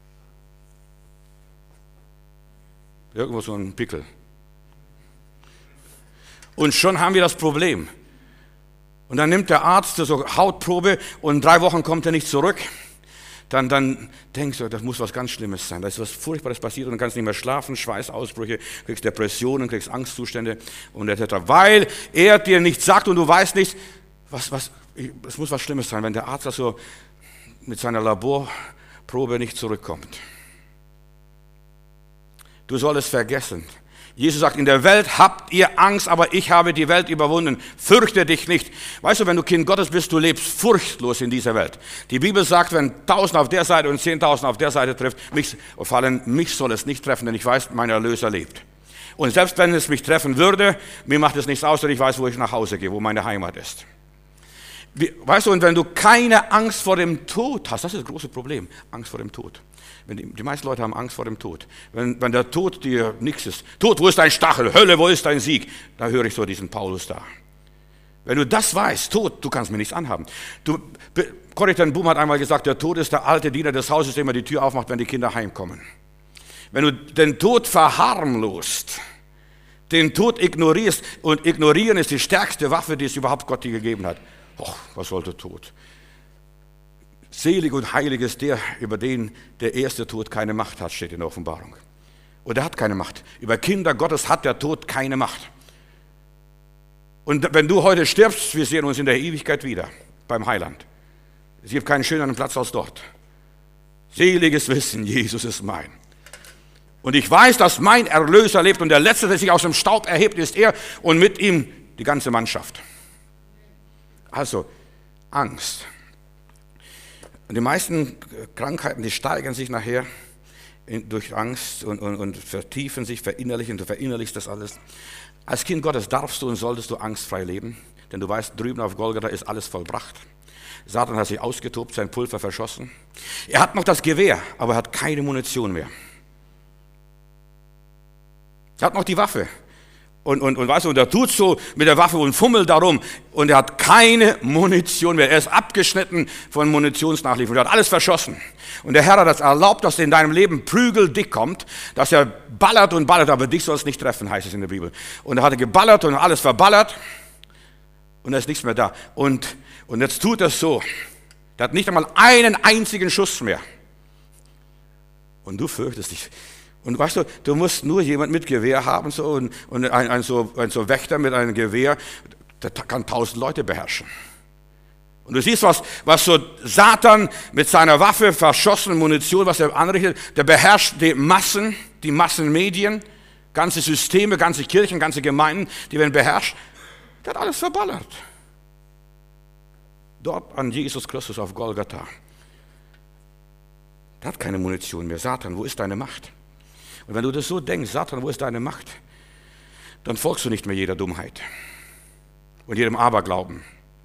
Speaker 2: Irgendwo so ein Pickel. Und schon haben wir das Problem. Und dann nimmt der Arzt so Hautprobe und in 3 Wochen kommt er nicht zurück. Dann denkst du, das muss was ganz Schlimmes sein. Da ist was Furchtbares passiert und du kannst nicht mehr schlafen, Schweißausbrüche, kriegst Depressionen, kriegst Angstzustände und etc. Weil er dir nichts sagt und du weißt nicht, es muss was Schlimmes sein, wenn der Arzt also mit seiner Laborprobe nicht zurückkommt. Du sollst es vergessen. Jesus sagt, in der Welt habt ihr Angst, aber ich habe die Welt überwunden. Fürchte dich nicht. Weißt du, wenn du Kind Gottes bist, du lebst furchtlos in dieser Welt. Die Bibel sagt, wenn 1.000 auf der Seite und 10.000 auf der Seite trifft, mich soll es nicht treffen, denn ich weiß, mein Erlöser lebt. Und selbst wenn es mich treffen würde, mir macht es nichts aus, denn ich weiß, wo ich nach Hause gehe, wo meine Heimat ist. Weißt du, und wenn du keine Angst vor dem Tod hast, das ist das große Problem, Angst vor dem Tod. Die meisten Leute haben Angst vor dem Tod. Wenn der Tod dir nichts ist. Tod, wo ist dein Stachel? Hölle, wo ist dein Sieg? Da höre ich so diesen Paulus da. Wenn du das weißt, Tod, du kannst mir nichts anhaben. Corrie ten Boom hat einmal gesagt, der Tod ist der alte Diener des Hauses, der immer die Tür aufmacht, wenn die Kinder heimkommen. Wenn du den Tod verharmlost, den Tod ignorierst, und ignorieren ist die stärkste Waffe, die es überhaupt Gott dir gegeben hat. Och, was soll der Tod? Selig und heilig ist der, über den der erste Tod keine Macht hat, steht in der Offenbarung. Und er hat keine Macht. Über Kinder Gottes hat der Tod keine Macht. Und wenn du heute stirbst, wir sehen uns in der Ewigkeit wieder beim Heiland. Es gibt keinen schöneren Platz als dort. Seliges Wissen, Jesus ist mein. Und ich weiß, dass mein Erlöser lebt und der Letzte, der sich aus dem Staub erhebt, ist er und mit ihm die ganze Mannschaft. Also, Angst. Und die meisten Krankheiten, die steigern sich nachher durch Angst und vertiefen sich, verinnerlichen, du verinnerlichst das alles. Als Kind Gottes darfst du und solltest du angstfrei leben, denn du weißt, drüben auf Golgatha ist alles vollbracht. Satan hat sich ausgetobt, sein Pulver verschossen. Er hat noch das Gewehr, aber er hat keine Munition mehr. Er hat noch die Waffe. Und weißt du, und er tut so mit der Waffe und fummelt darum und er hat keine Munition mehr. Er ist abgeschnitten von Munitionsnachlieferung. Er hat alles verschossen. Und der Herr hat das erlaubt, dass in deinem Leben prügeldick kommt, dass er ballert und ballert, aber dich soll es nicht treffen, heißt es in der Bibel. Und er hat geballert und alles verballert und da ist nichts mehr da. Und jetzt tut er es so. Der hat nicht einmal einen einzigen Schuss mehr. Und du fürchtest dich. Und weißt du, du musst nur jemand mit Gewehr haben so, und ein Wächter mit einem Gewehr, der kann 1.000 Leute beherrschen. Und du siehst, was so Satan mit seiner Waffe, verschossenen Munition, was er anrichtet, der beherrscht die Massenmedien, ganze Systeme, ganze Kirchen, ganze Gemeinden, die werden beherrscht. Der hat alles verballert. Dort an Jesus Christus auf Golgatha. Der hat keine Munition mehr. Satan, wo ist deine Macht? Und wenn du das so denkst, Satan, wo ist deine Macht? Dann folgst du nicht mehr jeder Dummheit und jedem Aberglauben.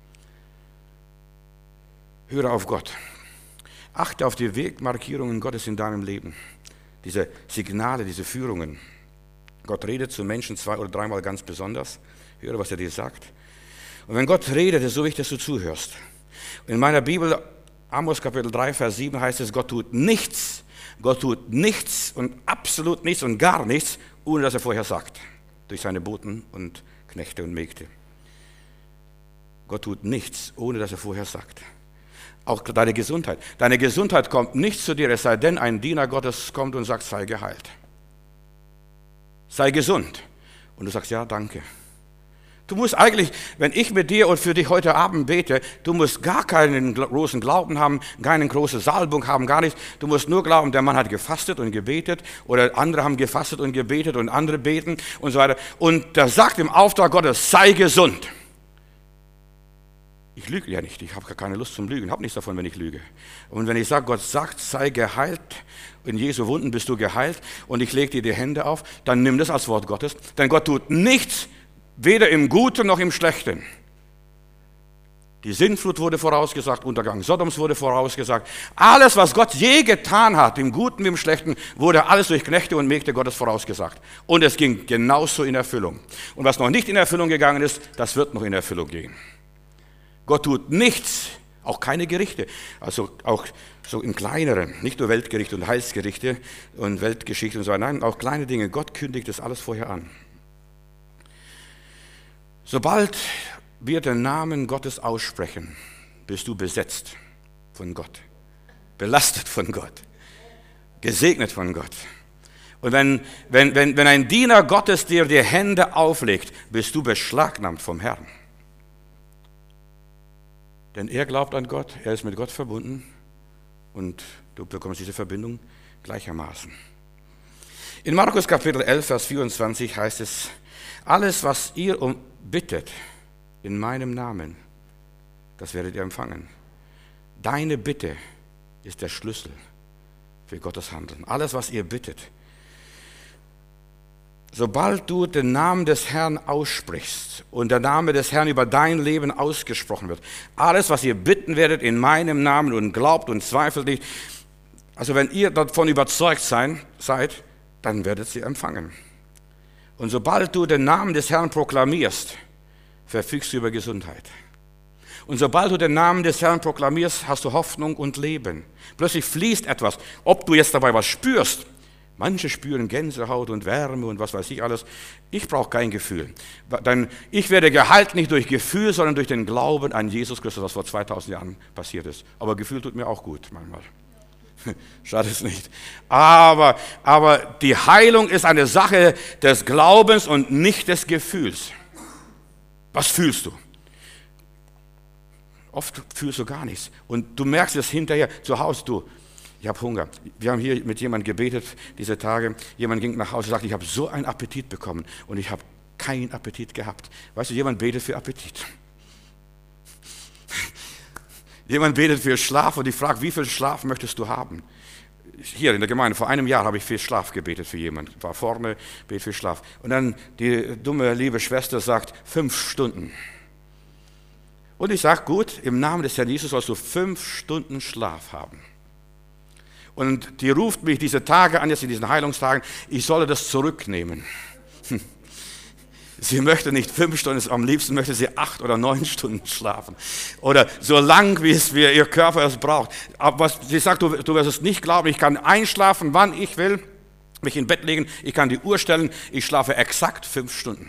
Speaker 2: Höre auf Gott. Achte auf die Wegmarkierungen Gottes in deinem Leben. Diese Signale, diese Führungen. Gott redet zu Menschen 2- oder 3-mal ganz besonders. Höre, was er dir sagt. Und wenn Gott redet, ist es so wichtig, dass du zuhörst. Und in meiner Bibel, Amos Kapitel 3, Vers 7 heißt es, Gott tut nichts und absolut nichts und gar nichts, ohne dass er vorher sagt. Durch seine Boten und Knechte und Mägde. Gott tut nichts, ohne dass er vorher sagt. Auch deine Gesundheit. Deine Gesundheit kommt nicht zu dir, es sei denn, ein Diener Gottes kommt und sagt, sei geheilt. Sei gesund. Und du sagst, ja, danke. Du musst eigentlich, wenn ich mit dir und für dich heute Abend bete, du musst gar keinen großen Glauben haben, keine große Salbung haben, gar nichts. Du musst nur glauben, der Mann hat gefastet und gebetet oder andere haben gefastet und gebetet und andere beten und so weiter. Und der sagt im Auftrag Gottes, sei gesund. Ich lüge ja nicht, ich habe gar keine Lust zum Lügen, habe nichts davon, wenn ich lüge. Und wenn ich sage, Gott sagt, sei geheilt, in Jesu Wunden bist du geheilt und ich lege dir die Hände auf, dann nimm das als Wort Gottes, denn Gott tut nichts, weder im Guten noch im Schlechten. Die Sintflut wurde vorausgesagt, Untergang Sodoms wurde vorausgesagt. Alles, was Gott je getan hat, im Guten wie im Schlechten, wurde alles durch Knechte und Mägde Gottes vorausgesagt. Und es ging genauso in Erfüllung. Und was noch nicht in Erfüllung gegangen ist, das wird noch in Erfüllung gehen. Gott tut nichts, auch keine Gerichte, also auch so in kleineren, nicht nur Weltgerichte und Heilsgerichte und Weltgeschichte und so weiter, nein, auch kleine Dinge. Gott kündigt das alles vorher an. Sobald wir den Namen Gottes aussprechen, bist du besetzt von Gott, belastet von Gott, gesegnet von Gott. Und wenn ein Diener Gottes dir die Hände auflegt, bist du beschlagnahmt vom Herrn. Denn er glaubt an Gott, er ist mit Gott verbunden und du bekommst diese Verbindung gleichermaßen. In Markus Kapitel 11, Vers 24 heißt es, alles, was ihr bittet in meinem Namen, das werdet ihr empfangen. Deine Bitte ist der Schlüssel für Gottes Handeln. Alles, was ihr bittet. Sobald du den Namen des Herrn aussprichst und der Name des Herrn über dein Leben ausgesprochen wird, alles, was ihr bitten werdet in meinem Namen und glaubt und zweifelt nicht, also wenn ihr davon überzeugt seid, dann werdet ihr empfangen. Und sobald du den Namen des Herrn proklamierst, verfügst du über Gesundheit. Und sobald du den Namen des Herrn proklamierst, hast du Hoffnung und Leben. Plötzlich fließt etwas, ob du jetzt dabei was spürst. Manche spüren Gänsehaut und Wärme und was weiß ich alles. Ich brauche kein Gefühl. Denn ich werde geheilt nicht durch Gefühl, sondern durch den Glauben an Jesus Christus, was vor 2000 Jahren passiert ist. Aber Gefühl tut mir auch gut manchmal. Schade es nicht. Aber die Heilung ist eine Sache des Glaubens und nicht des Gefühls. Was fühlst du? Oft fühlst du gar nichts. Und du merkst es hinterher zu Hause, ich habe Hunger. Wir haben hier mit jemandem gebetet diese Tage. Jemand ging nach Hause und sagte, ich habe so einen Appetit bekommen und ich habe keinen Appetit gehabt. Weißt du, jemand betet für Appetit. Jemand betet für Schlaf und ich frage, wie viel Schlaf möchtest du haben? Hier in der Gemeinde, vor einem Jahr habe ich für Schlaf gebetet für jemanden. War vorne, bet für Schlaf. Und dann die dumme, liebe Schwester sagt, 5 Stunden. Und ich sage, gut, im Namen des Herrn Jesus sollst du 5 Stunden Schlaf haben. Und die ruft mich diese Tage an, jetzt in diesen Heilungstagen, ich solle das zurücknehmen. Sie möchte nicht 5 Stunden, am liebsten möchte sie 8 oder 9 Stunden schlafen. Oder so lang, wie ihr Körper es braucht. Aber sie sagt, du wirst es nicht glauben, ich kann einschlafen, wann ich will, mich in Bett legen, ich kann die Uhr stellen, ich schlafe exakt 5 Stunden.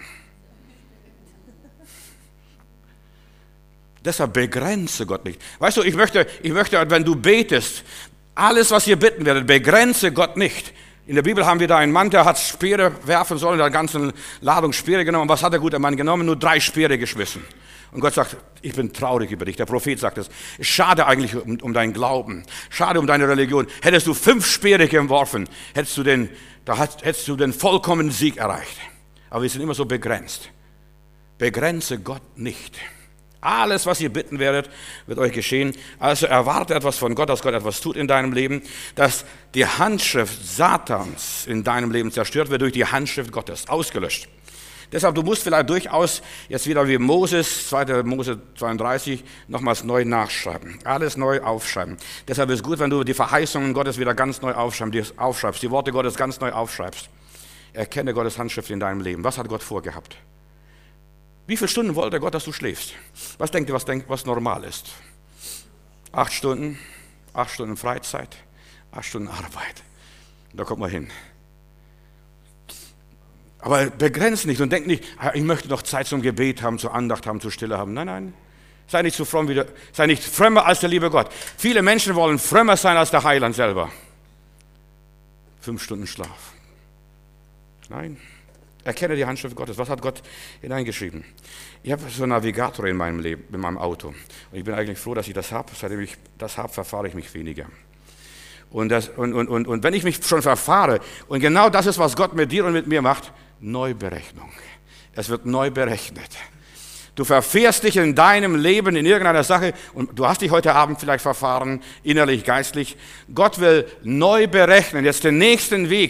Speaker 2: Deshalb begrenze Gott nicht. Weißt du, ich möchte, wenn du betest, alles, was ihr bitten werdet, begrenze Gott nicht. In der Bibel haben wir da einen Mann, der hat Speere werfen sollen, der hat eine ganze Ladung Speere genommen. Und was hat der gute Mann genommen? Nur 3 Speere geschmissen. Und Gott sagt, ich bin traurig über dich. Der Prophet sagt es. Schade eigentlich um deinen Glauben. Schade um deine Religion. Hättest du 5 Speere geworfen, hättest du den vollkommenen Sieg erreicht. Aber wir sind immer so begrenzt. Begrenze Gott nicht. Alles, was ihr bitten werdet, wird euch geschehen. Also erwarte etwas von Gott, dass Gott etwas tut in deinem Leben, dass die Handschrift Satans in deinem Leben zerstört wird durch die Handschrift Gottes, ausgelöscht. Deshalb, du musst vielleicht durchaus jetzt wieder wie Moses, 2. Mose 32, nochmals neu nachschreiben. Alles neu aufschreiben. Deshalb ist es gut, wenn du die Verheißungen Gottes wieder ganz neu aufschreibst, die Worte Gottes ganz neu aufschreibst. Erkenne Gottes Handschrift in deinem Leben. Was hat Gott vorgehabt? Wie viele Stunden wollte Gott, dass du schläfst? Was denkt ihr, was normal ist? 8 Stunden, 8 Stunden Freizeit, 8 Stunden Arbeit. Da kommt man hin. Aber begrenzt nicht und denk nicht, ich möchte noch Zeit zum Gebet haben, zur Andacht haben, zur Stille haben. Nein, nein. Sei nicht so fromm sei nicht frömmer als der liebe Gott. Viele Menschen wollen frömmer sein als der Heiland selber. 5 Stunden Schlaf. Nein. Erkenne die Handschrift Gottes. Was hat Gott hineingeschrieben? Ich habe so einen Navigator in meinem Leben, in meinem Auto. Und ich bin eigentlich froh, dass ich das habe. Seitdem ich das habe, verfahre ich mich weniger. Und wenn ich mich schon verfahre, und genau das ist, was Gott mit dir und mit mir macht, Neuberechnung. Es wird neu berechnet. Du verfährst dich in deinem Leben in irgendeiner Sache und du hast dich heute Abend vielleicht verfahren, innerlich, geistlich. Gott will neu berechnen, jetzt den nächsten Weg.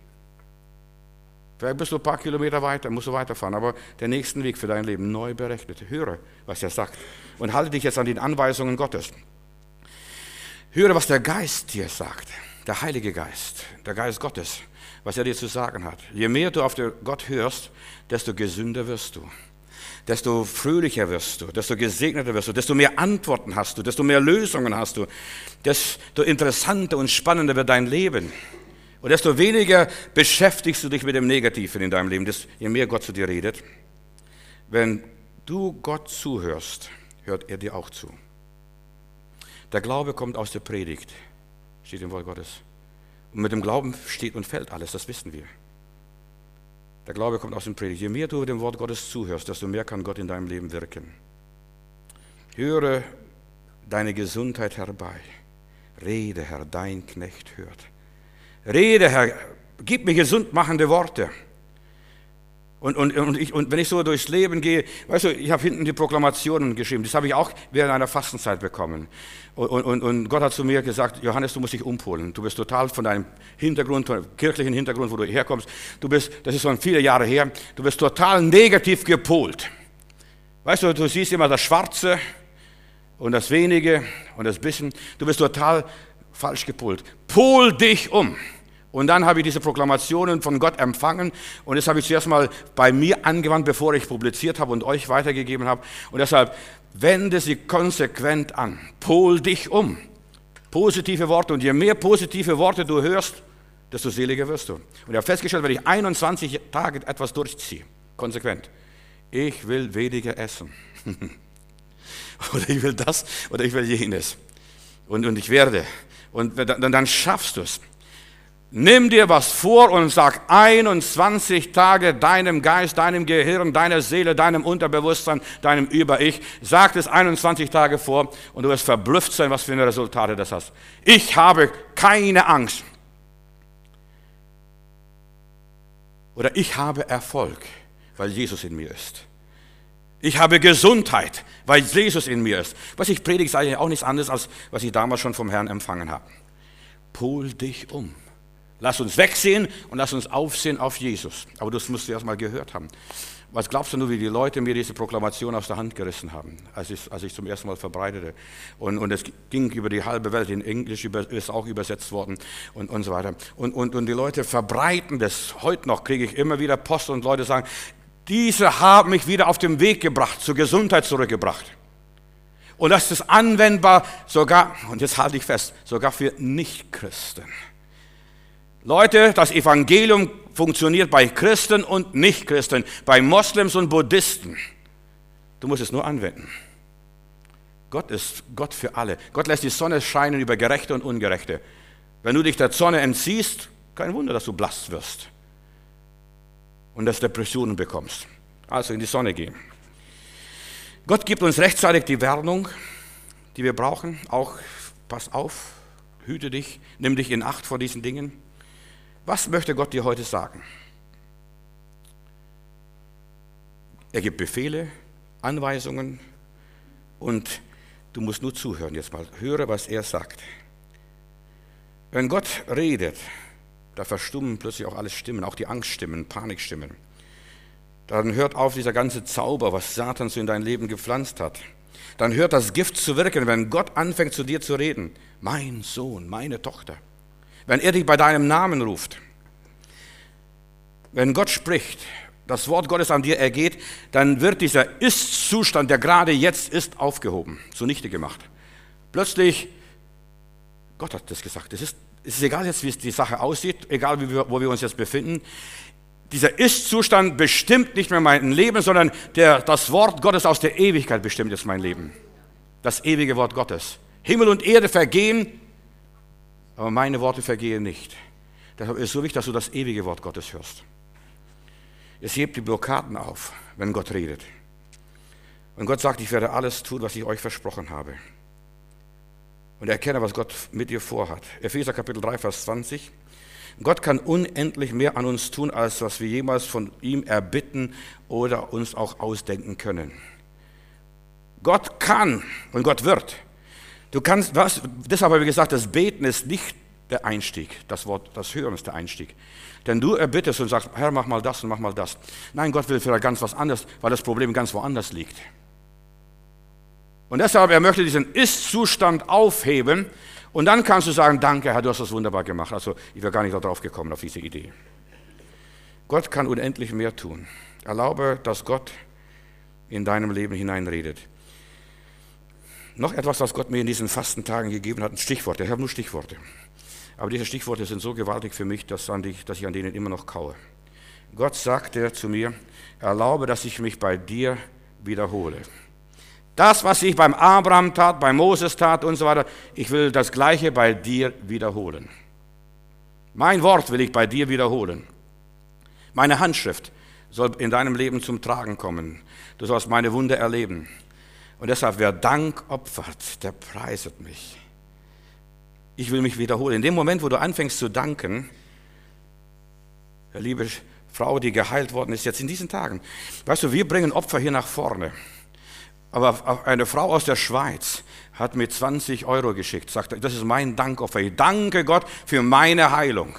Speaker 2: Vielleicht bist du ein paar Kilometer weiter, musst du weiterfahren, aber den nächsten Weg für dein Leben neu berechnet. Höre, was er sagt und halte dich jetzt an die Anweisungen Gottes. Höre, was der Geist dir sagt, der Heilige Geist, der Geist Gottes, was er dir zu sagen hat. Je mehr du auf Gott hörst, desto gesünder wirst du. Desto fröhlicher wirst du, desto gesegneter wirst du, desto mehr Antworten hast du, desto mehr Lösungen hast du, desto interessanter und spannender wird dein Leben. Und desto weniger beschäftigst du dich mit dem Negativen in deinem Leben, je mehr Gott zu dir redet. Wenn du Gott zuhörst, hört er dir auch zu. Der Glaube kommt aus der Predigt, steht im Wort Gottes. Und mit dem Glauben steht und fällt alles, das wissen wir. Der Glaube kommt aus dem Predigt. Je mehr du dem Wort Gottes zuhörst, desto mehr kann Gott in deinem Leben wirken. Höre deine Gesundheit herbei. Rede, Herr, dein Knecht hört. Rede, Herr, gib mir gesund machende Worte. Und wenn ich so durchs Leben gehe, weißt du, ich habe hinten die Proklamationen geschrieben, das habe ich auch während einer Fastenzeit bekommen. Und Gott hat zu mir gesagt, Johannes, du musst dich umpolen. Du bist total von deinem Hintergrund, von dem kirchlichen Hintergrund, wo du herkommst, das ist schon viele Jahre her, du bist total negativ gepolt. Weißt du siehst immer das Schwarze und das Wenige und das Bisschen. Du bist total falsch gepolt. Pol dich um. Und dann habe ich diese Proklamationen von Gott empfangen und das habe ich zuerst mal bei mir angewandt, bevor ich publiziert habe und euch weitergegeben habe. Und deshalb wende sie konsequent an. Pol dich um. Positive Worte. Und je mehr positive Worte du hörst, desto seliger wirst du. Und ich habe festgestellt, wenn ich 21 Tage etwas durchziehe, konsequent, ich will weniger essen. Oder ich will das oder ich will jenes. Und ich werde. Und dann schaffst du es. Nimm dir was vor und sag 21 Tage deinem Geist, deinem Gehirn, deiner Seele, deinem Unterbewusstsein, deinem Über-Ich. Sag es 21 Tage vor und du wirst verblüfft sein, was für eine Resultate das hast. Ich habe keine Angst. Oder ich habe Erfolg, weil Jesus in mir ist. Ich habe Gesundheit, weil Jesus in mir ist. Was ich predige, ist eigentlich auch nichts anderes, als was ich damals schon vom Herrn empfangen habe. Pol dich um. Lass uns wegsehen und lass uns aufsehen auf Jesus. Aber das musst du erst mal gehört haben. Was glaubst du nur, wie die Leute mir diese Proklamation aus der Hand gerissen haben, als ich zum ersten Mal verbreitete? Und es ging über die halbe Welt, in Englisch ist auch übersetzt worden und so weiter. Und die Leute verbreiten das. Heute noch kriege ich immer wieder Post und Leute sagen, diese haben mich wieder auf den Weg gebracht, zur Gesundheit zurückgebracht. Und das ist anwendbar sogar, und jetzt halte ich fest, sogar für Nichtchristen. Leute, das Evangelium funktioniert bei Christen und Nichtchristen, bei Moslems und Buddhisten. Du musst es nur anwenden. Gott ist Gott für alle. Gott lässt die Sonne scheinen über Gerechte und Ungerechte. Wenn du dich der Sonne entziehst, kein Wunder, dass du blass wirst und dass Depressionen bekommst. Also in die Sonne gehen. Gott gibt uns rechtzeitig die Warnung, die wir brauchen. Auch pass auf, hüte dich, nimm dich in Acht vor diesen Dingen. Was möchte Gott dir heute sagen? Er gibt Befehle, Anweisungen und du musst nur zuhören jetzt mal. Höre, was er sagt. Wenn Gott redet, da verstummen plötzlich auch alle Stimmen, auch die Angststimmen, Panikstimmen. Dann hört auf dieser ganze Zauber, was Satan so in dein Leben gepflanzt hat. Dann hört das Gift zu wirken, wenn Gott anfängt zu dir zu reden. Mein Sohn, meine Tochter. Wenn er dich bei deinem Namen ruft, wenn Gott spricht, das Wort Gottes an dir ergeht, dann wird dieser Ist-Zustand, der gerade jetzt ist, aufgehoben, zunichte gemacht. Plötzlich, Gott hat das gesagt, es ist egal jetzt, wie die Sache aussieht, egal wo wir uns jetzt befinden, dieser Ist-Zustand bestimmt nicht mehr mein Leben, sondern das Wort Gottes aus der Ewigkeit bestimmt jetzt mein Leben. Das ewige Wort Gottes. Himmel und Erde vergehen, aber meine Worte vergehen nicht. Deshalb ist es so wichtig, dass du das ewige Wort Gottes hörst. Es hebt die Blockaden auf, wenn Gott redet. Und Gott sagt, ich werde alles tun, was ich euch versprochen habe. Und erkenne, was Gott mit dir vorhat. Epheser Kapitel 3, Vers 20. Gott kann unendlich mehr an uns tun, als was wir jemals von ihm erbitten oder uns auch ausdenken können. Gott kann und Gott wird. Du kannst, deshalb habe ich gesagt, das Beten ist nicht der Einstieg. Das Hören ist der Einstieg. Denn du erbittest und sagst, Herr, mach mal das und mach mal das. Nein, Gott will vielleicht ganz was anderes, weil das Problem ganz woanders liegt. Und deshalb, er möchte diesen Ist-Zustand aufheben und dann kannst du sagen, danke Herr, du hast das wunderbar gemacht. Also ich wäre gar nicht darauf gekommen, auf diese Idee. Gott kann unendlich mehr tun. Erlaube, dass Gott in deinem Leben hineinredet. Noch etwas, was Gott mir in diesen Fastentagen gegeben hat, ein Stichwort. Ich habe nur Stichworte. Aber diese Stichworte sind so gewaltig für mich, dass ich an denen immer noch kaue. Gott sagte zu mir, erlaube, dass ich mich bei dir wiederhole. Das, was ich beim Abraham tat, bei Moses tat und so weiter, ich will das Gleiche bei dir wiederholen. Mein Wort will ich bei dir wiederholen. Meine Handschrift soll in deinem Leben zum Tragen kommen. Du sollst meine Wunder erleben. Und deshalb, wer Dank opfert, der preiset mich. Ich will mich wiederholen. In dem Moment, wo du anfängst zu danken, liebe Frau, die geheilt worden ist, jetzt in diesen Tagen, weißt du, wir bringen Opfer hier nach vorne. Aber eine Frau aus der Schweiz hat mir 20 € geschickt, sagte, das ist mein Dankopfer. Ich danke Gott für meine Heilung.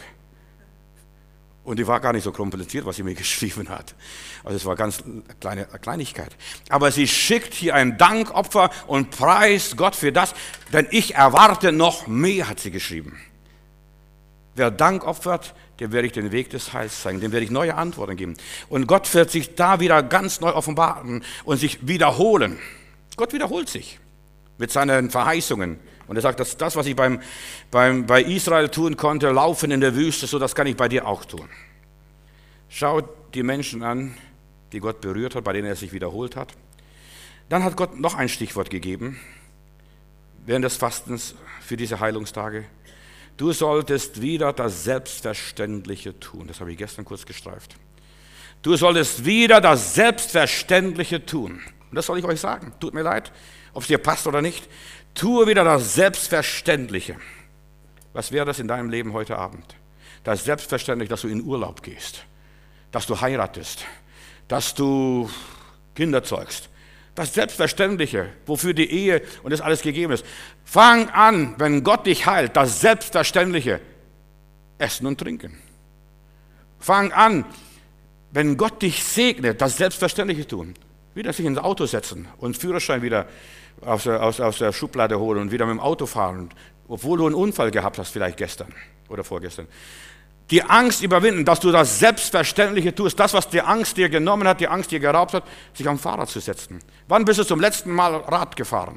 Speaker 2: Und die war gar nicht so kompliziert, was sie mir geschrieben hat. Also es war ganz kleine Kleinigkeit. Aber sie schickt hier ein Dankopfer und preist Gott für das, denn ich erwarte noch mehr, hat sie geschrieben. Wer Dank opfert, dem werde ich den Weg des Heils zeigen, dem werde ich neue Antworten geben. Und Gott wird sich da wieder ganz neu offenbaren und sich wiederholen. Gott wiederholt sich mit seinen Verheißungen. Und er sagt, das, was ich bei Israel tun konnte, laufen in der Wüste, so das kann ich bei dir auch tun. Schau die Menschen an, die Gott berührt hat, bei denen er sich wiederholt hat. Dann hat Gott noch ein Stichwort gegeben, während des Fastens für diese Heilungstage. Du solltest wieder das Selbstverständliche tun. Das habe ich gestern kurz gestreift. Du solltest wieder das Selbstverständliche tun. Und das soll ich euch sagen. Tut mir leid, ob es dir passt oder nicht. Tue wieder das Selbstverständliche. Was wäre das in deinem Leben heute Abend? Das Selbstverständliche, dass du in Urlaub gehst, dass du heiratest, dass du Kinder zeugst. Das Selbstverständliche, wofür die Ehe und das alles gegeben ist. Fang an, wenn Gott dich heilt, das Selbstverständliche, essen und trinken. Fang an, wenn Gott dich segnet, das Selbstverständliche tun. Wieder sich ins Auto setzen und Führerschein wieder aus der Schublade holen und wieder mit dem Auto fahren, obwohl du einen Unfall gehabt hast, vielleicht gestern oder vorgestern. Die Angst überwinden, dass du das Selbstverständliche tust, das, was die Angst dir genommen hat, die Angst dir geraubt hat, sich am Fahrrad zu setzen. Wann bist du zum letzten Mal Rad gefahren?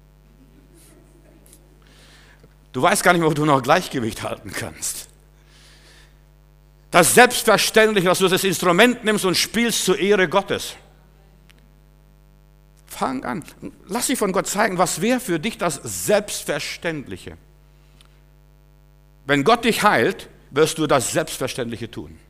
Speaker 2: Du weißt gar nicht mehr, ob du noch Gleichgewicht halten kannst. Das Selbstverständliche, dass du das Instrument nimmst und spielst zur Ehre Gottes. Fang an. Lass dich von Gott zeigen, was wäre für dich das Selbstverständliche. Wenn Gott dich heilt, wirst du das Selbstverständliche tun.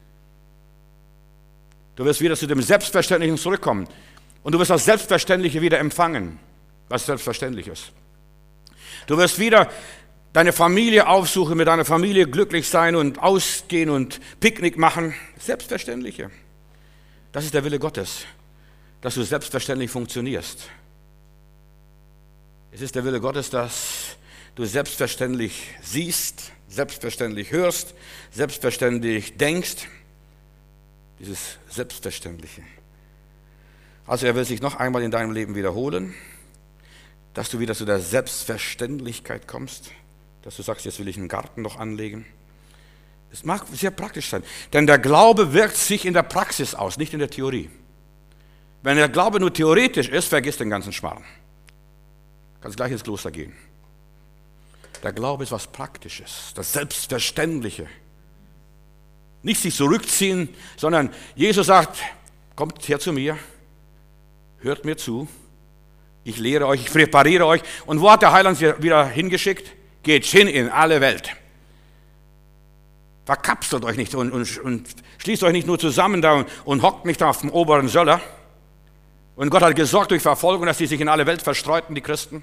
Speaker 2: Du wirst wieder zu dem Selbstverständlichen zurückkommen und du wirst das Selbstverständliche wieder empfangen, was selbstverständlich ist. Du wirst wieder deine Familie aufsuchen, mit deiner Familie glücklich sein und ausgehen und Picknick machen. Selbstverständliche. Das ist der Wille Gottes, dass du selbstverständlich funktionierst. Es ist der Wille Gottes, dass du selbstverständlich siehst, selbstverständlich hörst, selbstverständlich denkst. Dieses Selbstverständliche. Also er will sich noch einmal in deinem Leben wiederholen, dass du wieder zu der Selbstverständlichkeit kommst, dass du sagst, jetzt will ich einen Garten noch anlegen. Es mag sehr praktisch sein, denn der Glaube wirkt sich in der Praxis aus, nicht in der Theorie. Wenn der Glaube nur theoretisch ist, vergiss den ganzen Schmarrn. Kannst gleich ins Kloster gehen. Der Glaube ist was Praktisches, das Selbstverständliche. Nicht sich zurückziehen, sondern Jesus sagt, kommt her zu mir, hört mir zu, ich lehre euch, ich präpariere euch. Und wo hat der Heiland sie wieder hingeschickt? Geht hin in alle Welt. Verkapselt euch nicht und schließt euch nicht nur zusammen da und hockt nicht auf dem oberen Söller. Und Gott hat gesorgt durch Verfolgung, dass die sich in alle Welt verstreuten, die Christen.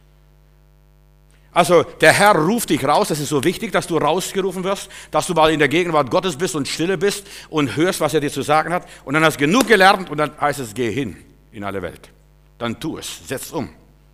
Speaker 2: Also der Herr ruft dich raus, das ist so wichtig, dass du rausgerufen wirst, dass du mal in der Gegenwart Gottes bist und stille bist und hörst, was er dir zu sagen hat. Und dann hast du genug gelernt und dann heißt es, geh hin in alle Welt. Dann tu es, setz um.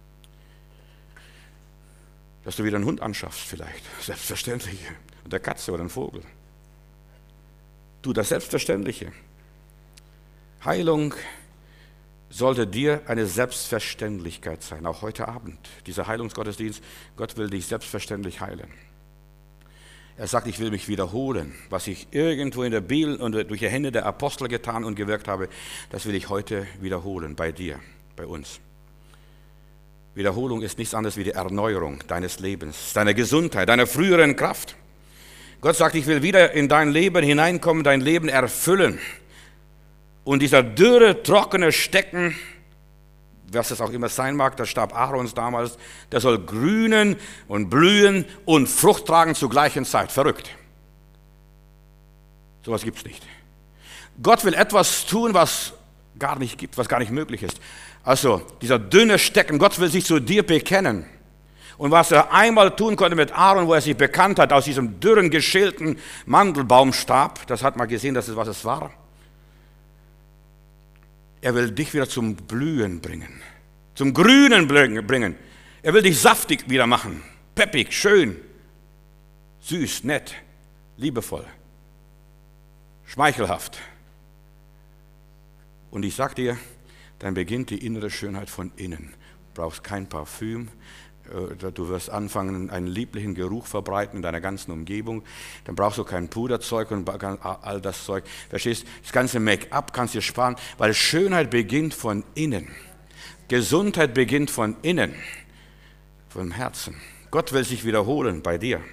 Speaker 2: Dass du wieder einen Hund anschaffst vielleicht, selbstverständlich. Und eine Katze oder einen Vogel. Tu das Selbstverständliche. Heilung sollte dir eine Selbstverständlichkeit sein, auch heute Abend. Dieser Heilungsgottesdienst, Gott will dich selbstverständlich heilen. Er sagt, ich will mich wiederholen. Was ich irgendwo in der Bibel und durch die Hände der Apostel getan und gewirkt habe, das will ich heute wiederholen, bei dir, bei uns. Wiederholung ist nichts anderes wie die Erneuerung deines Lebens, deiner Gesundheit, deiner früheren Kraft. Gott sagt, ich will wieder in dein Leben hineinkommen, dein Leben erfüllen. Und dieser dürre, trockene Stecken, was es auch immer sein mag, der Stab Aarons damals, der soll grünen und blühen und Frucht tragen zur gleichen Zeit. Verrückt. Sowas gibt es nicht. Gott will etwas tun, was gar nicht gibt, was gar nicht möglich ist. Also dieser dünne Stecken, Gott will sich zu dir bekennen. Und was er einmal tun konnte mit Aaron, wo er sich bekannt hat, aus diesem dürren, geschälten Mandelbaumstab, das hat man gesehen, das ist, was es war. Er will dich wieder zum Blühen bringen, zum Grünen bringen. Er will dich saftig wieder machen, peppig, schön, süß, nett, liebevoll, schmeichelhaft. Und ich sag dir, dann beginnt die innere Schönheit von innen. Du brauchst kein Parfüm, du wirst anfangen, einen lieblichen Geruch verbreiten in deiner ganzen Umgebung. Dann brauchst du kein Puderzeug und all das Zeug. Verstehst? Das ganze Make-up kannst du dir sparen, weil Schönheit beginnt von innen. Gesundheit beginnt von innen, vom Herzen. Gott will sich wiederholen bei dir.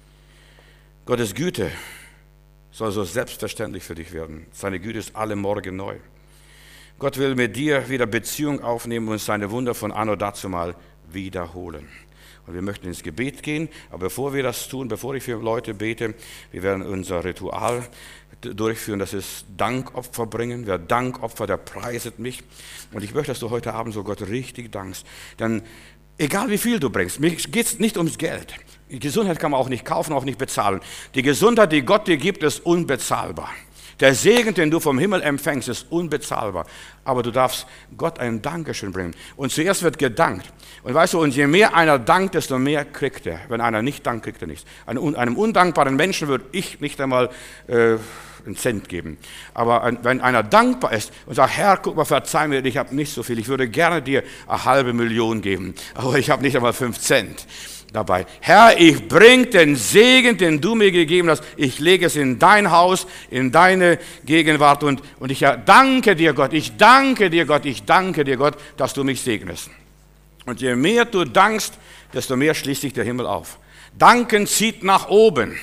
Speaker 2: Gottes Güte soll so selbstverständlich für dich werden. Seine Güte ist alle Morgen neu. Gott will mit dir wieder Beziehung aufnehmen und seine Wunder von anno dazumal wiederholen. Und wir möchten ins Gebet gehen, aber bevor wir das tun, bevor ich für Leute bete, wir werden unser Ritual durchführen, das ist Dankopfer bringen. Wer Dankopfer, der preiset mich. Und ich möchte, dass du heute Abend so Gott richtig dankst. Denn egal wie viel du bringst, mir geht es nicht ums Geld. Die Gesundheit kann man auch nicht kaufen, auch nicht bezahlen. Die Gesundheit, die Gott dir gibt, ist unbezahlbar. Der Segen, den du vom Himmel empfängst, ist unbezahlbar. Aber du darfst Gott ein Dankeschön bringen. Und zuerst wird gedankt. Und weißt du, und je mehr einer dankt, desto mehr kriegt er. Wenn einer nicht dankt, kriegt er nichts. Einem undankbaren Menschen würde ich nicht einmal einen Cent geben. Aber wenn einer dankbar ist und sagt, Herr, guck mal, verzeih mir, ich habe nicht so viel. Ich würde gerne dir 500.000 geben. Aber ich habe nicht einmal 5 Cent. Dabei. Herr, ich bring den Segen, den du mir gegeben hast, ich lege es in dein Haus, in deine Gegenwart und ich danke dir, Gott, ich danke dir, Gott, dass du mich segnest. Und je mehr du dankst, desto mehr schließt sich der Himmel auf. Danken zieht nach oben.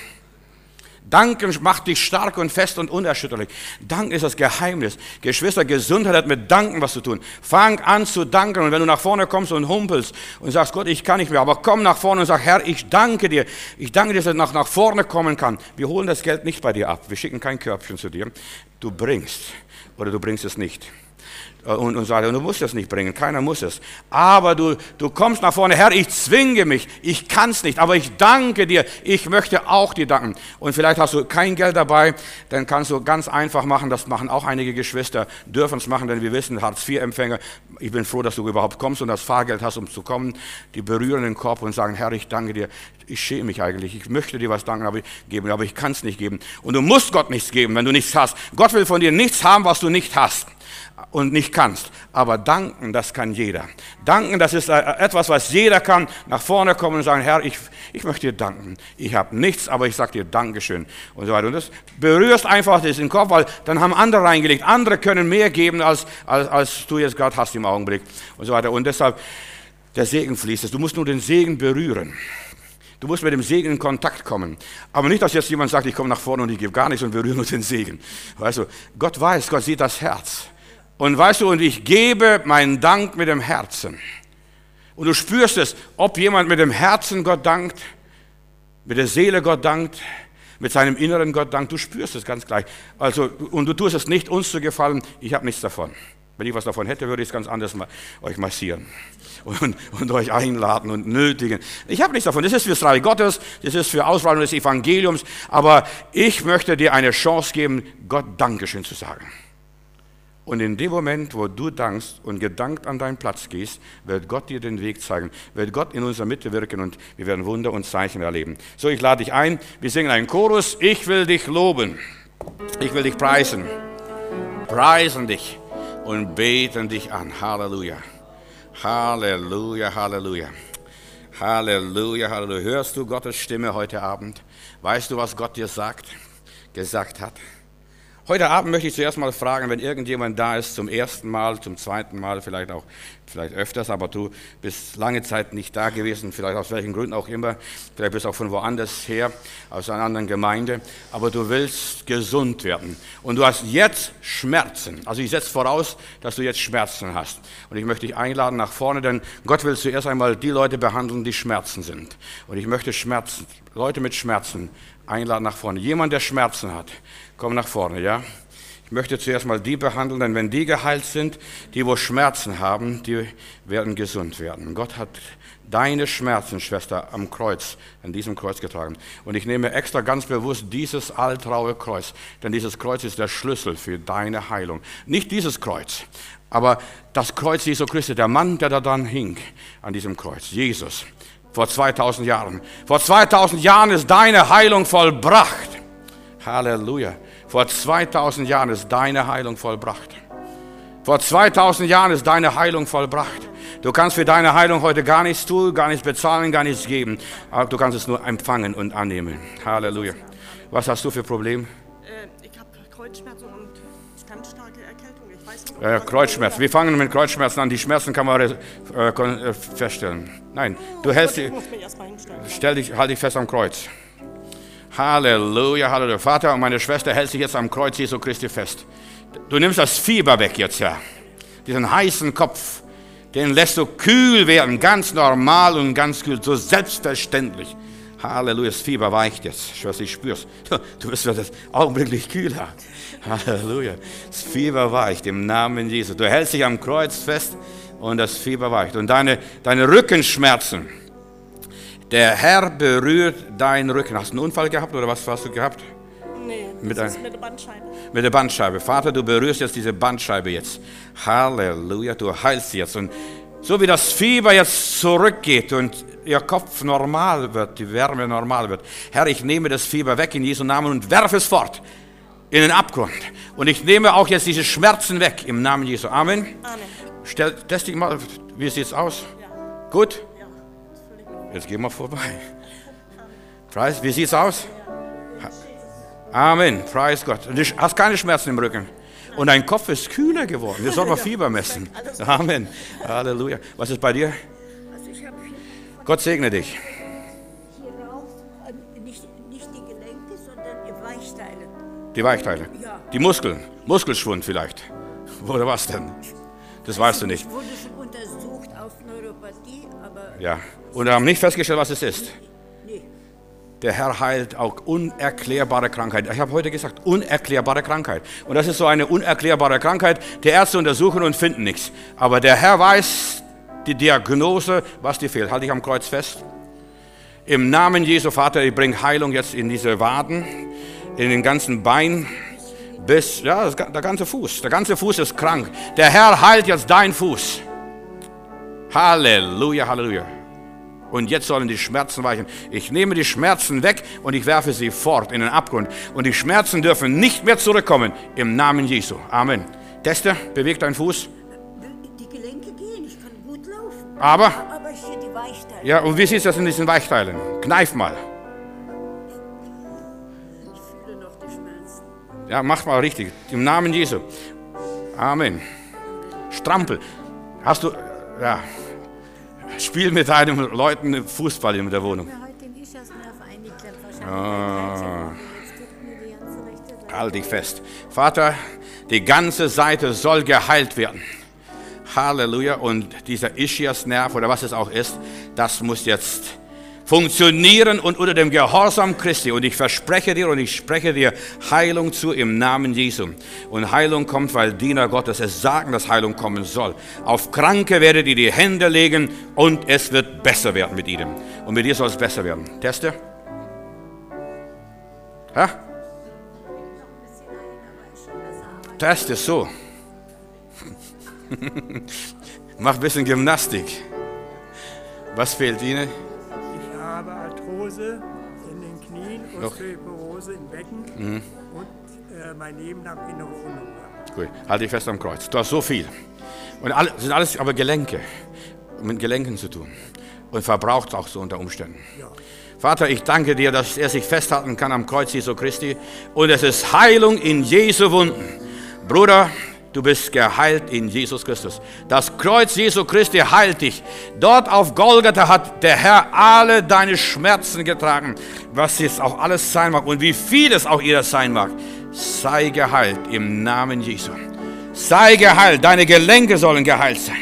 Speaker 2: Danken macht dich stark und fest und unerschütterlich. Danken ist das Geheimnis. Geschwister, Gesundheit hat mit Danken was zu tun. Fang an zu danken und wenn du nach vorne kommst und humpelst und sagst, Gott, ich kann nicht mehr, aber komm nach vorne und sag, Herr, ich danke dir, dass ich nach vorne kommen kann. Wir holen das Geld nicht bei dir ab, wir schicken kein Körbchen zu dir. Du bringst oder du bringst es nicht. Und sagt, du musst es nicht bringen, keiner muss es. Aber du kommst nach vorne, Herr, ich zwinge mich, ich kann es nicht, aber ich danke dir, ich möchte auch dir danken. Und vielleicht hast du kein Geld dabei, dann kannst du ganz einfach machen, das machen auch einige Geschwister, dürfen es machen, denn wir wissen, Hartz-IV-Empfänger, ich bin froh, dass du überhaupt kommst und das Fahrgeld hast, um zu kommen, die berühren den Korb und sagen, Herr, ich danke dir, ich schäme mich eigentlich, ich möchte dir was danken, aber ich kann es nicht geben. Und du musst Gott nichts geben, wenn du nichts hast. Gott will von dir nichts haben, was du nicht hast und nicht kannst. Aber danken, das kann jeder. Danken, das ist etwas, was jeder kann. Nach vorne kommen und sagen, Herr, ich möchte dir danken. Ich habe nichts, aber ich sage dir Dankeschön. Und so weiter. Und das berührst einfach das in den Kopf, weil dann haben andere reingelegt. Andere können mehr geben, als du jetzt gerade hast im Augenblick. Und so weiter. Und deshalb, der Segen fließt. Du musst nur den Segen berühren. Du musst mit dem Segen in Kontakt kommen. Aber nicht, dass jetzt jemand sagt, ich komme nach vorne und ich gebe gar nichts und berühre nur den Segen. Weißt du, Gott weiß, Gott sieht das Herz. Und weißt du, und ich gebe meinen Dank mit dem Herzen. Und du spürst es, ob jemand mit dem Herzen Gott dankt, mit der Seele Gott dankt, mit seinem inneren Gott dankt. Du spürst es ganz gleich. Also, und du tust es nicht, uns zu gefallen. Ich habe nichts davon. Wenn ich was davon hätte, würde ich es ganz anders euch massieren und euch einladen und nötigen. Ich habe nichts davon. Das ist fürs Reich Gottes, das ist für Ausbreitung des Evangeliums. Aber ich möchte dir eine Chance geben, Gott Dankeschön zu sagen. Und in dem Moment, wo du dankst und gedankt an deinen Platz gehst, wird Gott dir den Weg zeigen, wird Gott in unserer Mitte wirken und wir werden Wunder und Zeichen erleben. So, ich lade dich ein, wir singen einen Chorus. Ich will dich loben, ich will dich preisen dich und beten dich an. Halleluja, Halleluja, Halleluja, Halleluja, Halleluja. Hörst du Gottes Stimme heute Abend? Weißt du, was Gott dir gesagt hat? Heute Abend möchte ich zuerst mal fragen, wenn irgendjemand da ist, zum ersten Mal, zum zweiten Mal, vielleicht öfters, aber du bist lange Zeit nicht da gewesen, vielleicht aus welchen Gründen auch immer, vielleicht bist du auch von woanders her, aus einer anderen Gemeinde, aber du willst gesund werden und du hast jetzt Schmerzen. Also ich setze voraus, dass du jetzt Schmerzen hast und ich möchte dich einladen nach vorne, denn Gott will zuerst einmal die Leute behandeln, die Schmerzen sind und ich möchte Leute mit Schmerzen einladen nach vorne. Jemand, der Schmerzen hat, komm nach vorne, ja? Ich möchte zuerst mal die behandeln, denn wenn die geheilt sind, die wo Schmerzen haben, die werden gesund werden. Gott hat deine Schmerzen, Schwester, an diesem Kreuz getragen. Und ich nehme extra ganz bewusst dieses altraue Kreuz, denn dieses Kreuz ist der Schlüssel für deine Heilung. Nicht dieses Kreuz, aber das Kreuz Jesu Christi, der Mann, der da dann hing an diesem Kreuz, Jesus. Vor 2000 Jahren. Vor 2000 Jahren ist deine Heilung vollbracht. Halleluja. Vor 2000 Jahren ist deine Heilung vollbracht. Vor 2000 Jahren ist deine Heilung vollbracht. Du kannst für deine Heilung heute gar nichts tun, gar nichts bezahlen, gar nichts geben. Aber du kannst es nur empfangen und annehmen. Halleluja. Was hast du für Probleme?
Speaker 3: Ich habe Kreuzschmerzen und ganz starke Erkältung. Ich weiß nicht,
Speaker 2: Kreuzschmerzen. Wir fangen mit Kreuzschmerzen an. Die Schmerzen kann man feststellen. Nein, du hältst dich, halt dich fest am Kreuz. Halleluja, Halleluja. Vater und meine Schwester hält sich jetzt am Kreuz Jesu Christi fest. Du nimmst das Fieber weg jetzt, Herr. Diesen heißen Kopf, den lässt du kühl werden, ganz normal und ganz kühl, so selbstverständlich. Halleluja, das Fieber weicht jetzt. Schwester, ich spür's. Du wirst das augenblicklich kühler. Halleluja. Das Fieber weicht im Namen Jesu. Du hältst dich am Kreuz fest und das Fieber weicht. Und deine Rückenschmerzen. Der Herr berührt deinen Rücken. Hast du einen Unfall gehabt oder was hast du gehabt?
Speaker 3: Nee, mit der Bandscheibe. Mit
Speaker 2: der Bandscheibe. Vater, du berührst jetzt diese Bandscheibe jetzt. Halleluja, du heilst sie jetzt. Und so wie das Fieber jetzt zurückgeht und ihr Kopf normal wird, die Wärme normal wird. Herr, ich nehme das Fieber weg in Jesu Namen und werfe es fort in den Abgrund. Und ich nehme auch jetzt diese Schmerzen weg im Namen Jesu. Amen.
Speaker 3: Amen.
Speaker 2: Test dich mal, wie sieht es aus?
Speaker 3: Ja.
Speaker 2: Gut?
Speaker 3: Ja.
Speaker 2: Jetzt gehen wir vorbei. Preis, wie sieht es aus? Amen. Preis Gott. Und du hast keine Schmerzen im Rücken. Und dein Kopf ist kühler geworden. Jetzt soll man Fieber messen. Amen. Halleluja. Was ist bei dir?
Speaker 4: Also ich habe
Speaker 2: Gott segne dich.
Speaker 4: hier rauf, nicht die Gelenke, sondern die Weichteile.
Speaker 2: Die Weichteile?
Speaker 4: Ja.
Speaker 2: Die Muskeln? Muskelschwund vielleicht? Oder was denn? Das weißt du nicht.
Speaker 4: Ich wurde schon untersucht auf Neuropathie, aber
Speaker 2: Ja. Und wir haben nicht festgestellt, was es ist.
Speaker 4: nee.
Speaker 2: Der Herr heilt auch unerklärbare Krankheit. Ich habe heute gesagt, unerklärbare Krankheit. Und das ist so eine unerklärbare Krankheit. Die Ärzte untersuchen und finden nichts. Aber der Herr weiß die Diagnose, was dir fehlt. Halte dich am Kreuz fest. Im Namen Jesu, Vater, ich bringe Heilung jetzt in diese Waden, in den ganzen Bein, bis, ja, der ganze Fuß. Der ganze Fuß ist krank. Der Herr heilt jetzt deinen Fuß. Halleluja, Halleluja. Und jetzt sollen die Schmerzen weichen. Ich nehme die Schmerzen weg und ich werfe sie fort in den Abgrund. Und die Schmerzen dürfen nicht mehr zurückkommen im Namen Jesu. Amen. Teste, beweg deinen Fuß.
Speaker 4: Die Gelenke gehen, ich kann gut laufen.
Speaker 2: Aber,
Speaker 4: Aber hier die Weichteile.
Speaker 2: ja, und wie sieht das in diesen Weichteilen? Kneif mal.
Speaker 4: Ich fühle noch die Schmerzen.
Speaker 2: Ja, mach mal richtig. Im Namen Jesu. Amen. Strampel. Hast du, ja, spiel mit deinen Leuten Fußball in der Wohnung.
Speaker 4: Ich habe heute den Ischiasnerv eingeklemmt. Wahrscheinlich. Jetzt tut mir die ganze rechte Seite.
Speaker 2: Halt dich fest. Vater, die ganze Seite soll geheilt werden. Halleluja. Und dieser Ischiasnerv oder was es auch ist, das muss jetzt funktionieren und unter dem Gehorsam Christi. Und ich verspreche dir und ich spreche dir Heilung zu im Namen Jesu. Und Heilung kommt, weil Diener Gottes es sagen, dass Heilung kommen soll. Auf Kranke werdet ihr die Hände legen und es wird besser werden mit ihnen. Und mit dir soll es besser werden. Teste? Hä? Teste, so. Mach ein bisschen Gymnastik. Was fehlt Ihnen?
Speaker 5: Ich habe Arthrose in den Knien, Osteoporose im Becken und mein Leben lang innere Unruhe.
Speaker 2: Gut, halte dich fest am Kreuz. Du hast so viel. Und sind alles aber Gelenke. Mit Gelenken zu tun. Und verbraucht auch so unter Umständen.
Speaker 5: Ja.
Speaker 2: Vater, ich danke dir, dass er sich festhalten kann am Kreuz Jesu Christi. Und es ist Heilung in Jesu Wunden. Bruder, du bist geheilt in Jesus Christus. Das Kreuz Jesu Christi heilt dich. Dort auf Golgatha hat der Herr alle deine Schmerzen getragen, was jetzt auch alles sein mag und wie viel es auch ihr sein mag. Sei geheilt im Namen Jesu. Sei geheilt, deine Gelenke sollen geheilt sein.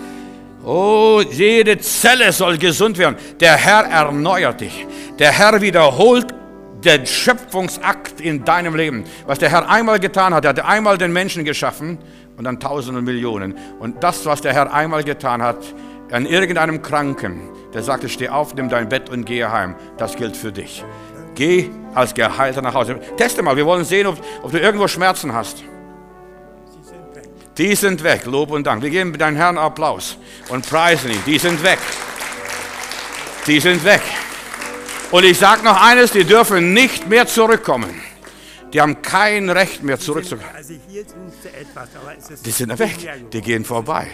Speaker 2: Oh, jede Zelle soll gesund werden. Der Herr erneuert dich. Der Herr wiederholt den Schöpfungsakt in deinem Leben. Was der Herr einmal getan hat, er hat einmal den Menschen geschaffen und dann Tausende und Millionen. Und das, was der Herr einmal getan hat, an irgendeinem Kranken, der sagte, steh auf, nimm dein Bett und gehe heim. Das gilt für dich. Geh als Geheilter nach Hause. Teste mal, wir wollen sehen, ob du irgendwo Schmerzen hast.
Speaker 5: Sie sind weg.
Speaker 2: Die sind weg, Lob und Dank. Wir geben deinem Herrn Applaus und preisen ihn. Die sind weg. Die sind weg. Und ich sage noch eines, die dürfen nicht mehr zurückkommen. Die haben kein Recht mehr zurückzukommen.
Speaker 5: Also hier sind sie etwas, aber es ist
Speaker 2: Die sind weg, die gehen vorbei,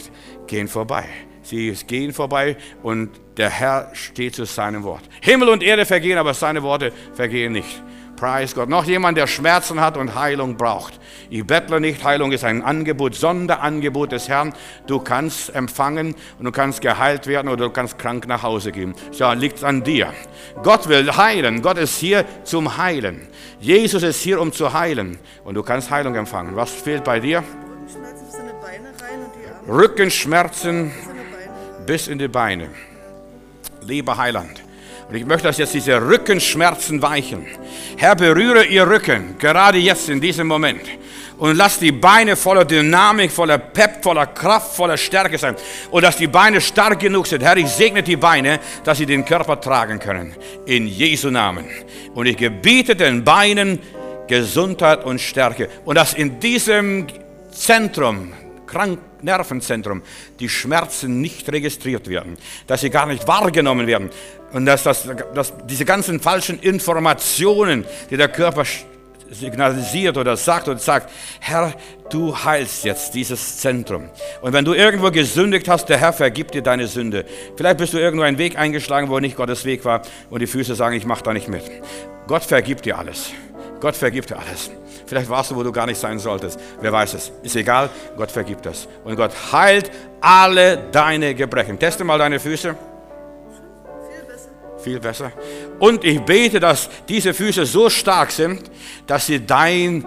Speaker 2: Sie gehen vorbei und der Herr steht zu seinem Wort. Himmel und Erde vergehen, aber seine Worte vergehen nicht. Preis Gott. Noch jemand, der Schmerzen hat und Heilung braucht. Ich bettle nicht, Heilung ist ein Angebot, Sonderangebot des Herrn. Du kannst empfangen und du kannst geheilt werden oder du kannst krank nach Hause gehen. Ja, liegt an dir. Gott will heilen. Gott ist hier zum Heilen. Jesus ist hier, um zu heilen. Und du kannst Heilung empfangen. Was fehlt bei dir?
Speaker 3: Rückenschmerzen bis in die Beine rein und die Arme
Speaker 2: Rückenschmerzen
Speaker 3: bis in die Beine.
Speaker 2: bis in die Beine. Lieber Heiland. Und ich möchte, dass jetzt diese Rückenschmerzen weichen. Herr, berühre ihr Rücken, gerade jetzt in diesem Moment. Und lass die Beine voller Dynamik, voller Pep, voller Kraft, voller Stärke sein. Und dass die Beine stark genug sind. Herr, ich segne die Beine, dass sie den Körper tragen können. In Jesu Namen. Und ich gebiete den Beinen Gesundheit und Stärke. Und dass in diesem Zentrum, Nervenzentrum, die Schmerzen nicht registriert werden, dass sie gar nicht wahrgenommen werden und dass diese ganzen falschen Informationen, die der Körper signalisiert oder sagt, Herr, du heilst jetzt dieses Zentrum. Und wenn du irgendwo gesündigt hast, der Herr vergibt dir deine Sünde. Vielleicht bist du irgendwo einen Weg eingeschlagen, wo nicht Gottes Weg war und die Füße sagen, ich mache da nicht mit. Gott vergibt dir alles. Gott vergibt dir alles. Vielleicht warst du, wo du gar nicht sein solltest. Wer weiß es. Ist egal, Gott vergibt das. Und Gott heilt alle deine Gebrechen. Teste mal deine Füße.
Speaker 3: Viel besser.
Speaker 2: Viel besser. Und ich bete, dass diese Füße so stark sind, dass sie dein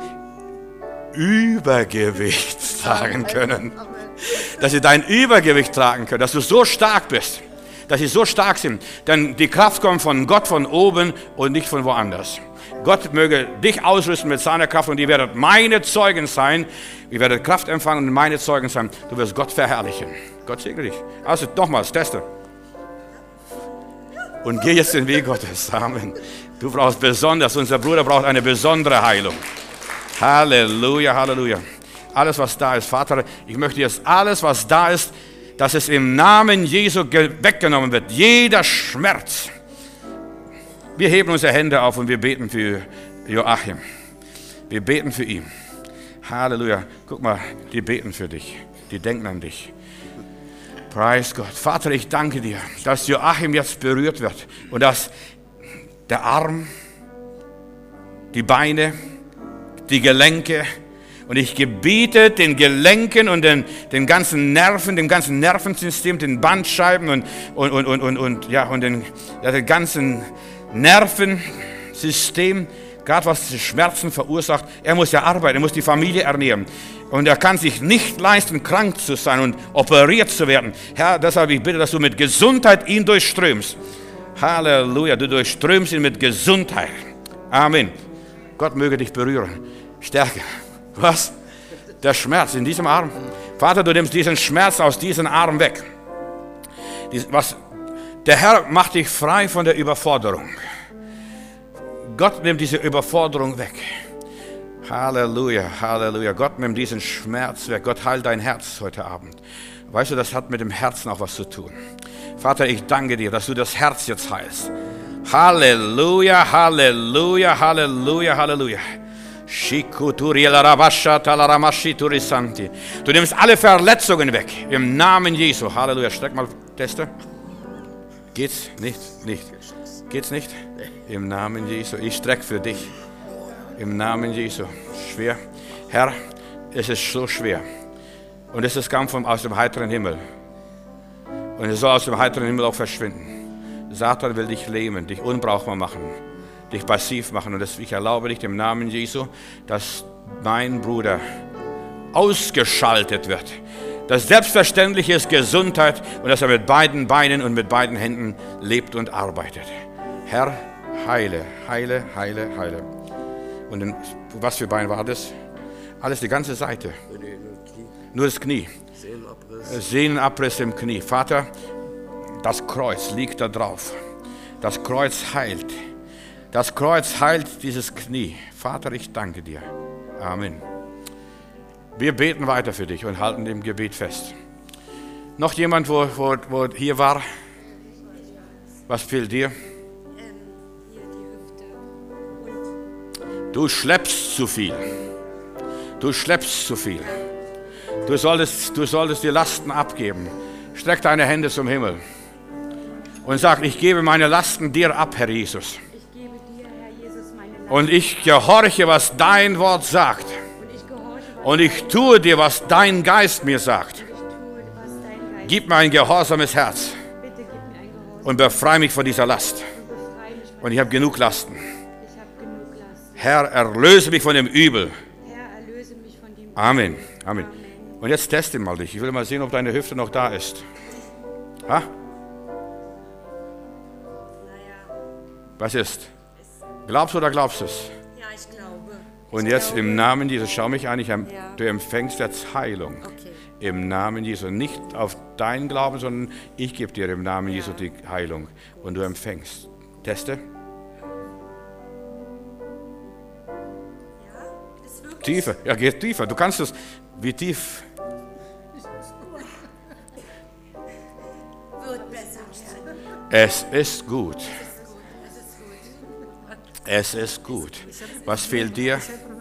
Speaker 2: Übergewicht tragen können.
Speaker 3: Amen.
Speaker 2: Dass sie dein Übergewicht tragen können. Dass du so stark bist. Dass sie so stark sind. Denn die Kraft kommt von Gott von oben und nicht von woanders. Gott möge dich ausrüsten mit seiner Kraft und ihr werdet meine Zeugen sein. Ihr werdet Kraft empfangen und meine Zeugen sein. Du wirst Gott verherrlichen. Gott segne dich. Also nochmals, teste. Und geh jetzt den Weg Gottes. Amen. Du brauchst besonders, unser Bruder braucht eine besondere Heilung. Halleluja, Halleluja. Alles, was da ist, Vater, ich möchte jetzt alles, was da ist, dass es im Namen Jesu weggenommen wird. Jeder Schmerz. Wir heben unsere Hände auf und wir beten für Joachim. Wir beten für ihn. Halleluja. Guck mal, die beten für dich. Die denken an dich. Preis Gott. Vater, ich danke dir, dass Joachim jetzt berührt wird und dass der Arm, die Beine, die Gelenke und ich gebiete den Gelenken und den ganzen Nerven, dem ganzen Nervensystem, den Bandscheiben und den ganzen Nervensystem, gerade was die Schmerzen verursacht. Er muss ja arbeiten, er muss die Familie ernähren. Und er kann sich nicht leisten, krank zu sein und operiert zu werden. Herr, deshalb ich bitte, dass du mit Gesundheit ihn durchströmst. Halleluja. Du durchströmst ihn mit Gesundheit. Amen. Gott möge dich berühren. Stärke. Was? Der Schmerz in diesem Arm. Vater, du nimmst diesen Schmerz aus diesem Arm weg. Der Herr macht dich frei von der Überforderung. Gott nimmt diese Überforderung weg. Halleluja, Halleluja. Gott nimmt diesen Schmerz weg. Gott heilt dein Herz heute Abend. Weißt du, das hat mit dem Herzen auch was zu tun. Vater, ich danke dir, dass du das Herz jetzt heilst. Halleluja, Halleluja, Halleluja, Halleluja. Du nimmst alle Verletzungen weg. Im Namen Jesu. Halleluja. Streck mal, Teste. Geht's nicht? Nicht. Geht's nicht? Im Namen Jesu. Ich strecke für dich. Im Namen Jesu. Schwer. Herr, es ist so schwer. Und es kam aus dem heiteren Himmel. Und es soll aus dem heiteren Himmel auch verschwinden. Satan will dich lähmen, dich unbrauchbar machen, dich passiv machen. Und ich erlaube dich im Namen Jesu, dass mein Bruder ausgeschaltet wird. Das Selbstverständliche ist Gesundheit und dass er mit beiden Beinen und mit beiden Händen lebt und arbeitet. Herr, heile, heile, heile, heile. Und was für Bein war das? Alles, die ganze Seite. Nur das Knie. Sehnenabriss im Knie. Vater, das Kreuz liegt da drauf. Das Kreuz heilt. Das Kreuz heilt dieses Knie. Vater, ich danke dir. Amen. Wir beten weiter für dich und halten dem Gebet fest. Noch jemand, wo hier war? Was fehlt dir? Du schleppst zu viel. Du schleppst zu viel. Du solltest dir Lasten abgeben. Streck deine Hände zum Himmel und sag, ich gebe meine Lasten dir ab, Herr Jesus.
Speaker 6: Ich gebe dir, Herr Jesus, meine Lasten.
Speaker 2: Und ich gehorche, was dein Wort sagt. Und ich tue dir, was dein Geist mir sagt. Gib mir ein gehorsames Herz.
Speaker 6: Bitte gib mir ein Gehorsam.
Speaker 2: Und befreie mich von dieser Last.
Speaker 6: Befreie mich von
Speaker 2: Und ich habe genug Lasten.
Speaker 6: Ich habe genug Lasten.
Speaker 2: Herr, erlöse mich von dem Übel.
Speaker 6: Herr, erlöse mich von dem
Speaker 2: Amen. Amen. Und jetzt teste mal dich. Ich will mal sehen, ob deine Hüfte noch da ist. Ha? Was ist? Glaubst du oder glaubst du es?
Speaker 3: Ja, ich glaube.
Speaker 2: Und jetzt im Namen Jesus, schau mich an, du empfängst jetzt Heilung.
Speaker 3: Okay.
Speaker 2: Im Namen Jesu. Nicht auf deinen Glauben, sondern ich gebe dir im Namen Jesu die Heilung. Und du empfängst. Teste.
Speaker 3: Ja, ist wirklich.
Speaker 2: Tiefer. Ja, geht tiefer. Du kannst es. Wie tief?
Speaker 3: Wird besser werden.
Speaker 2: Es ist gut. Es ist gut. Was fehlt dir?
Speaker 3: Ich habe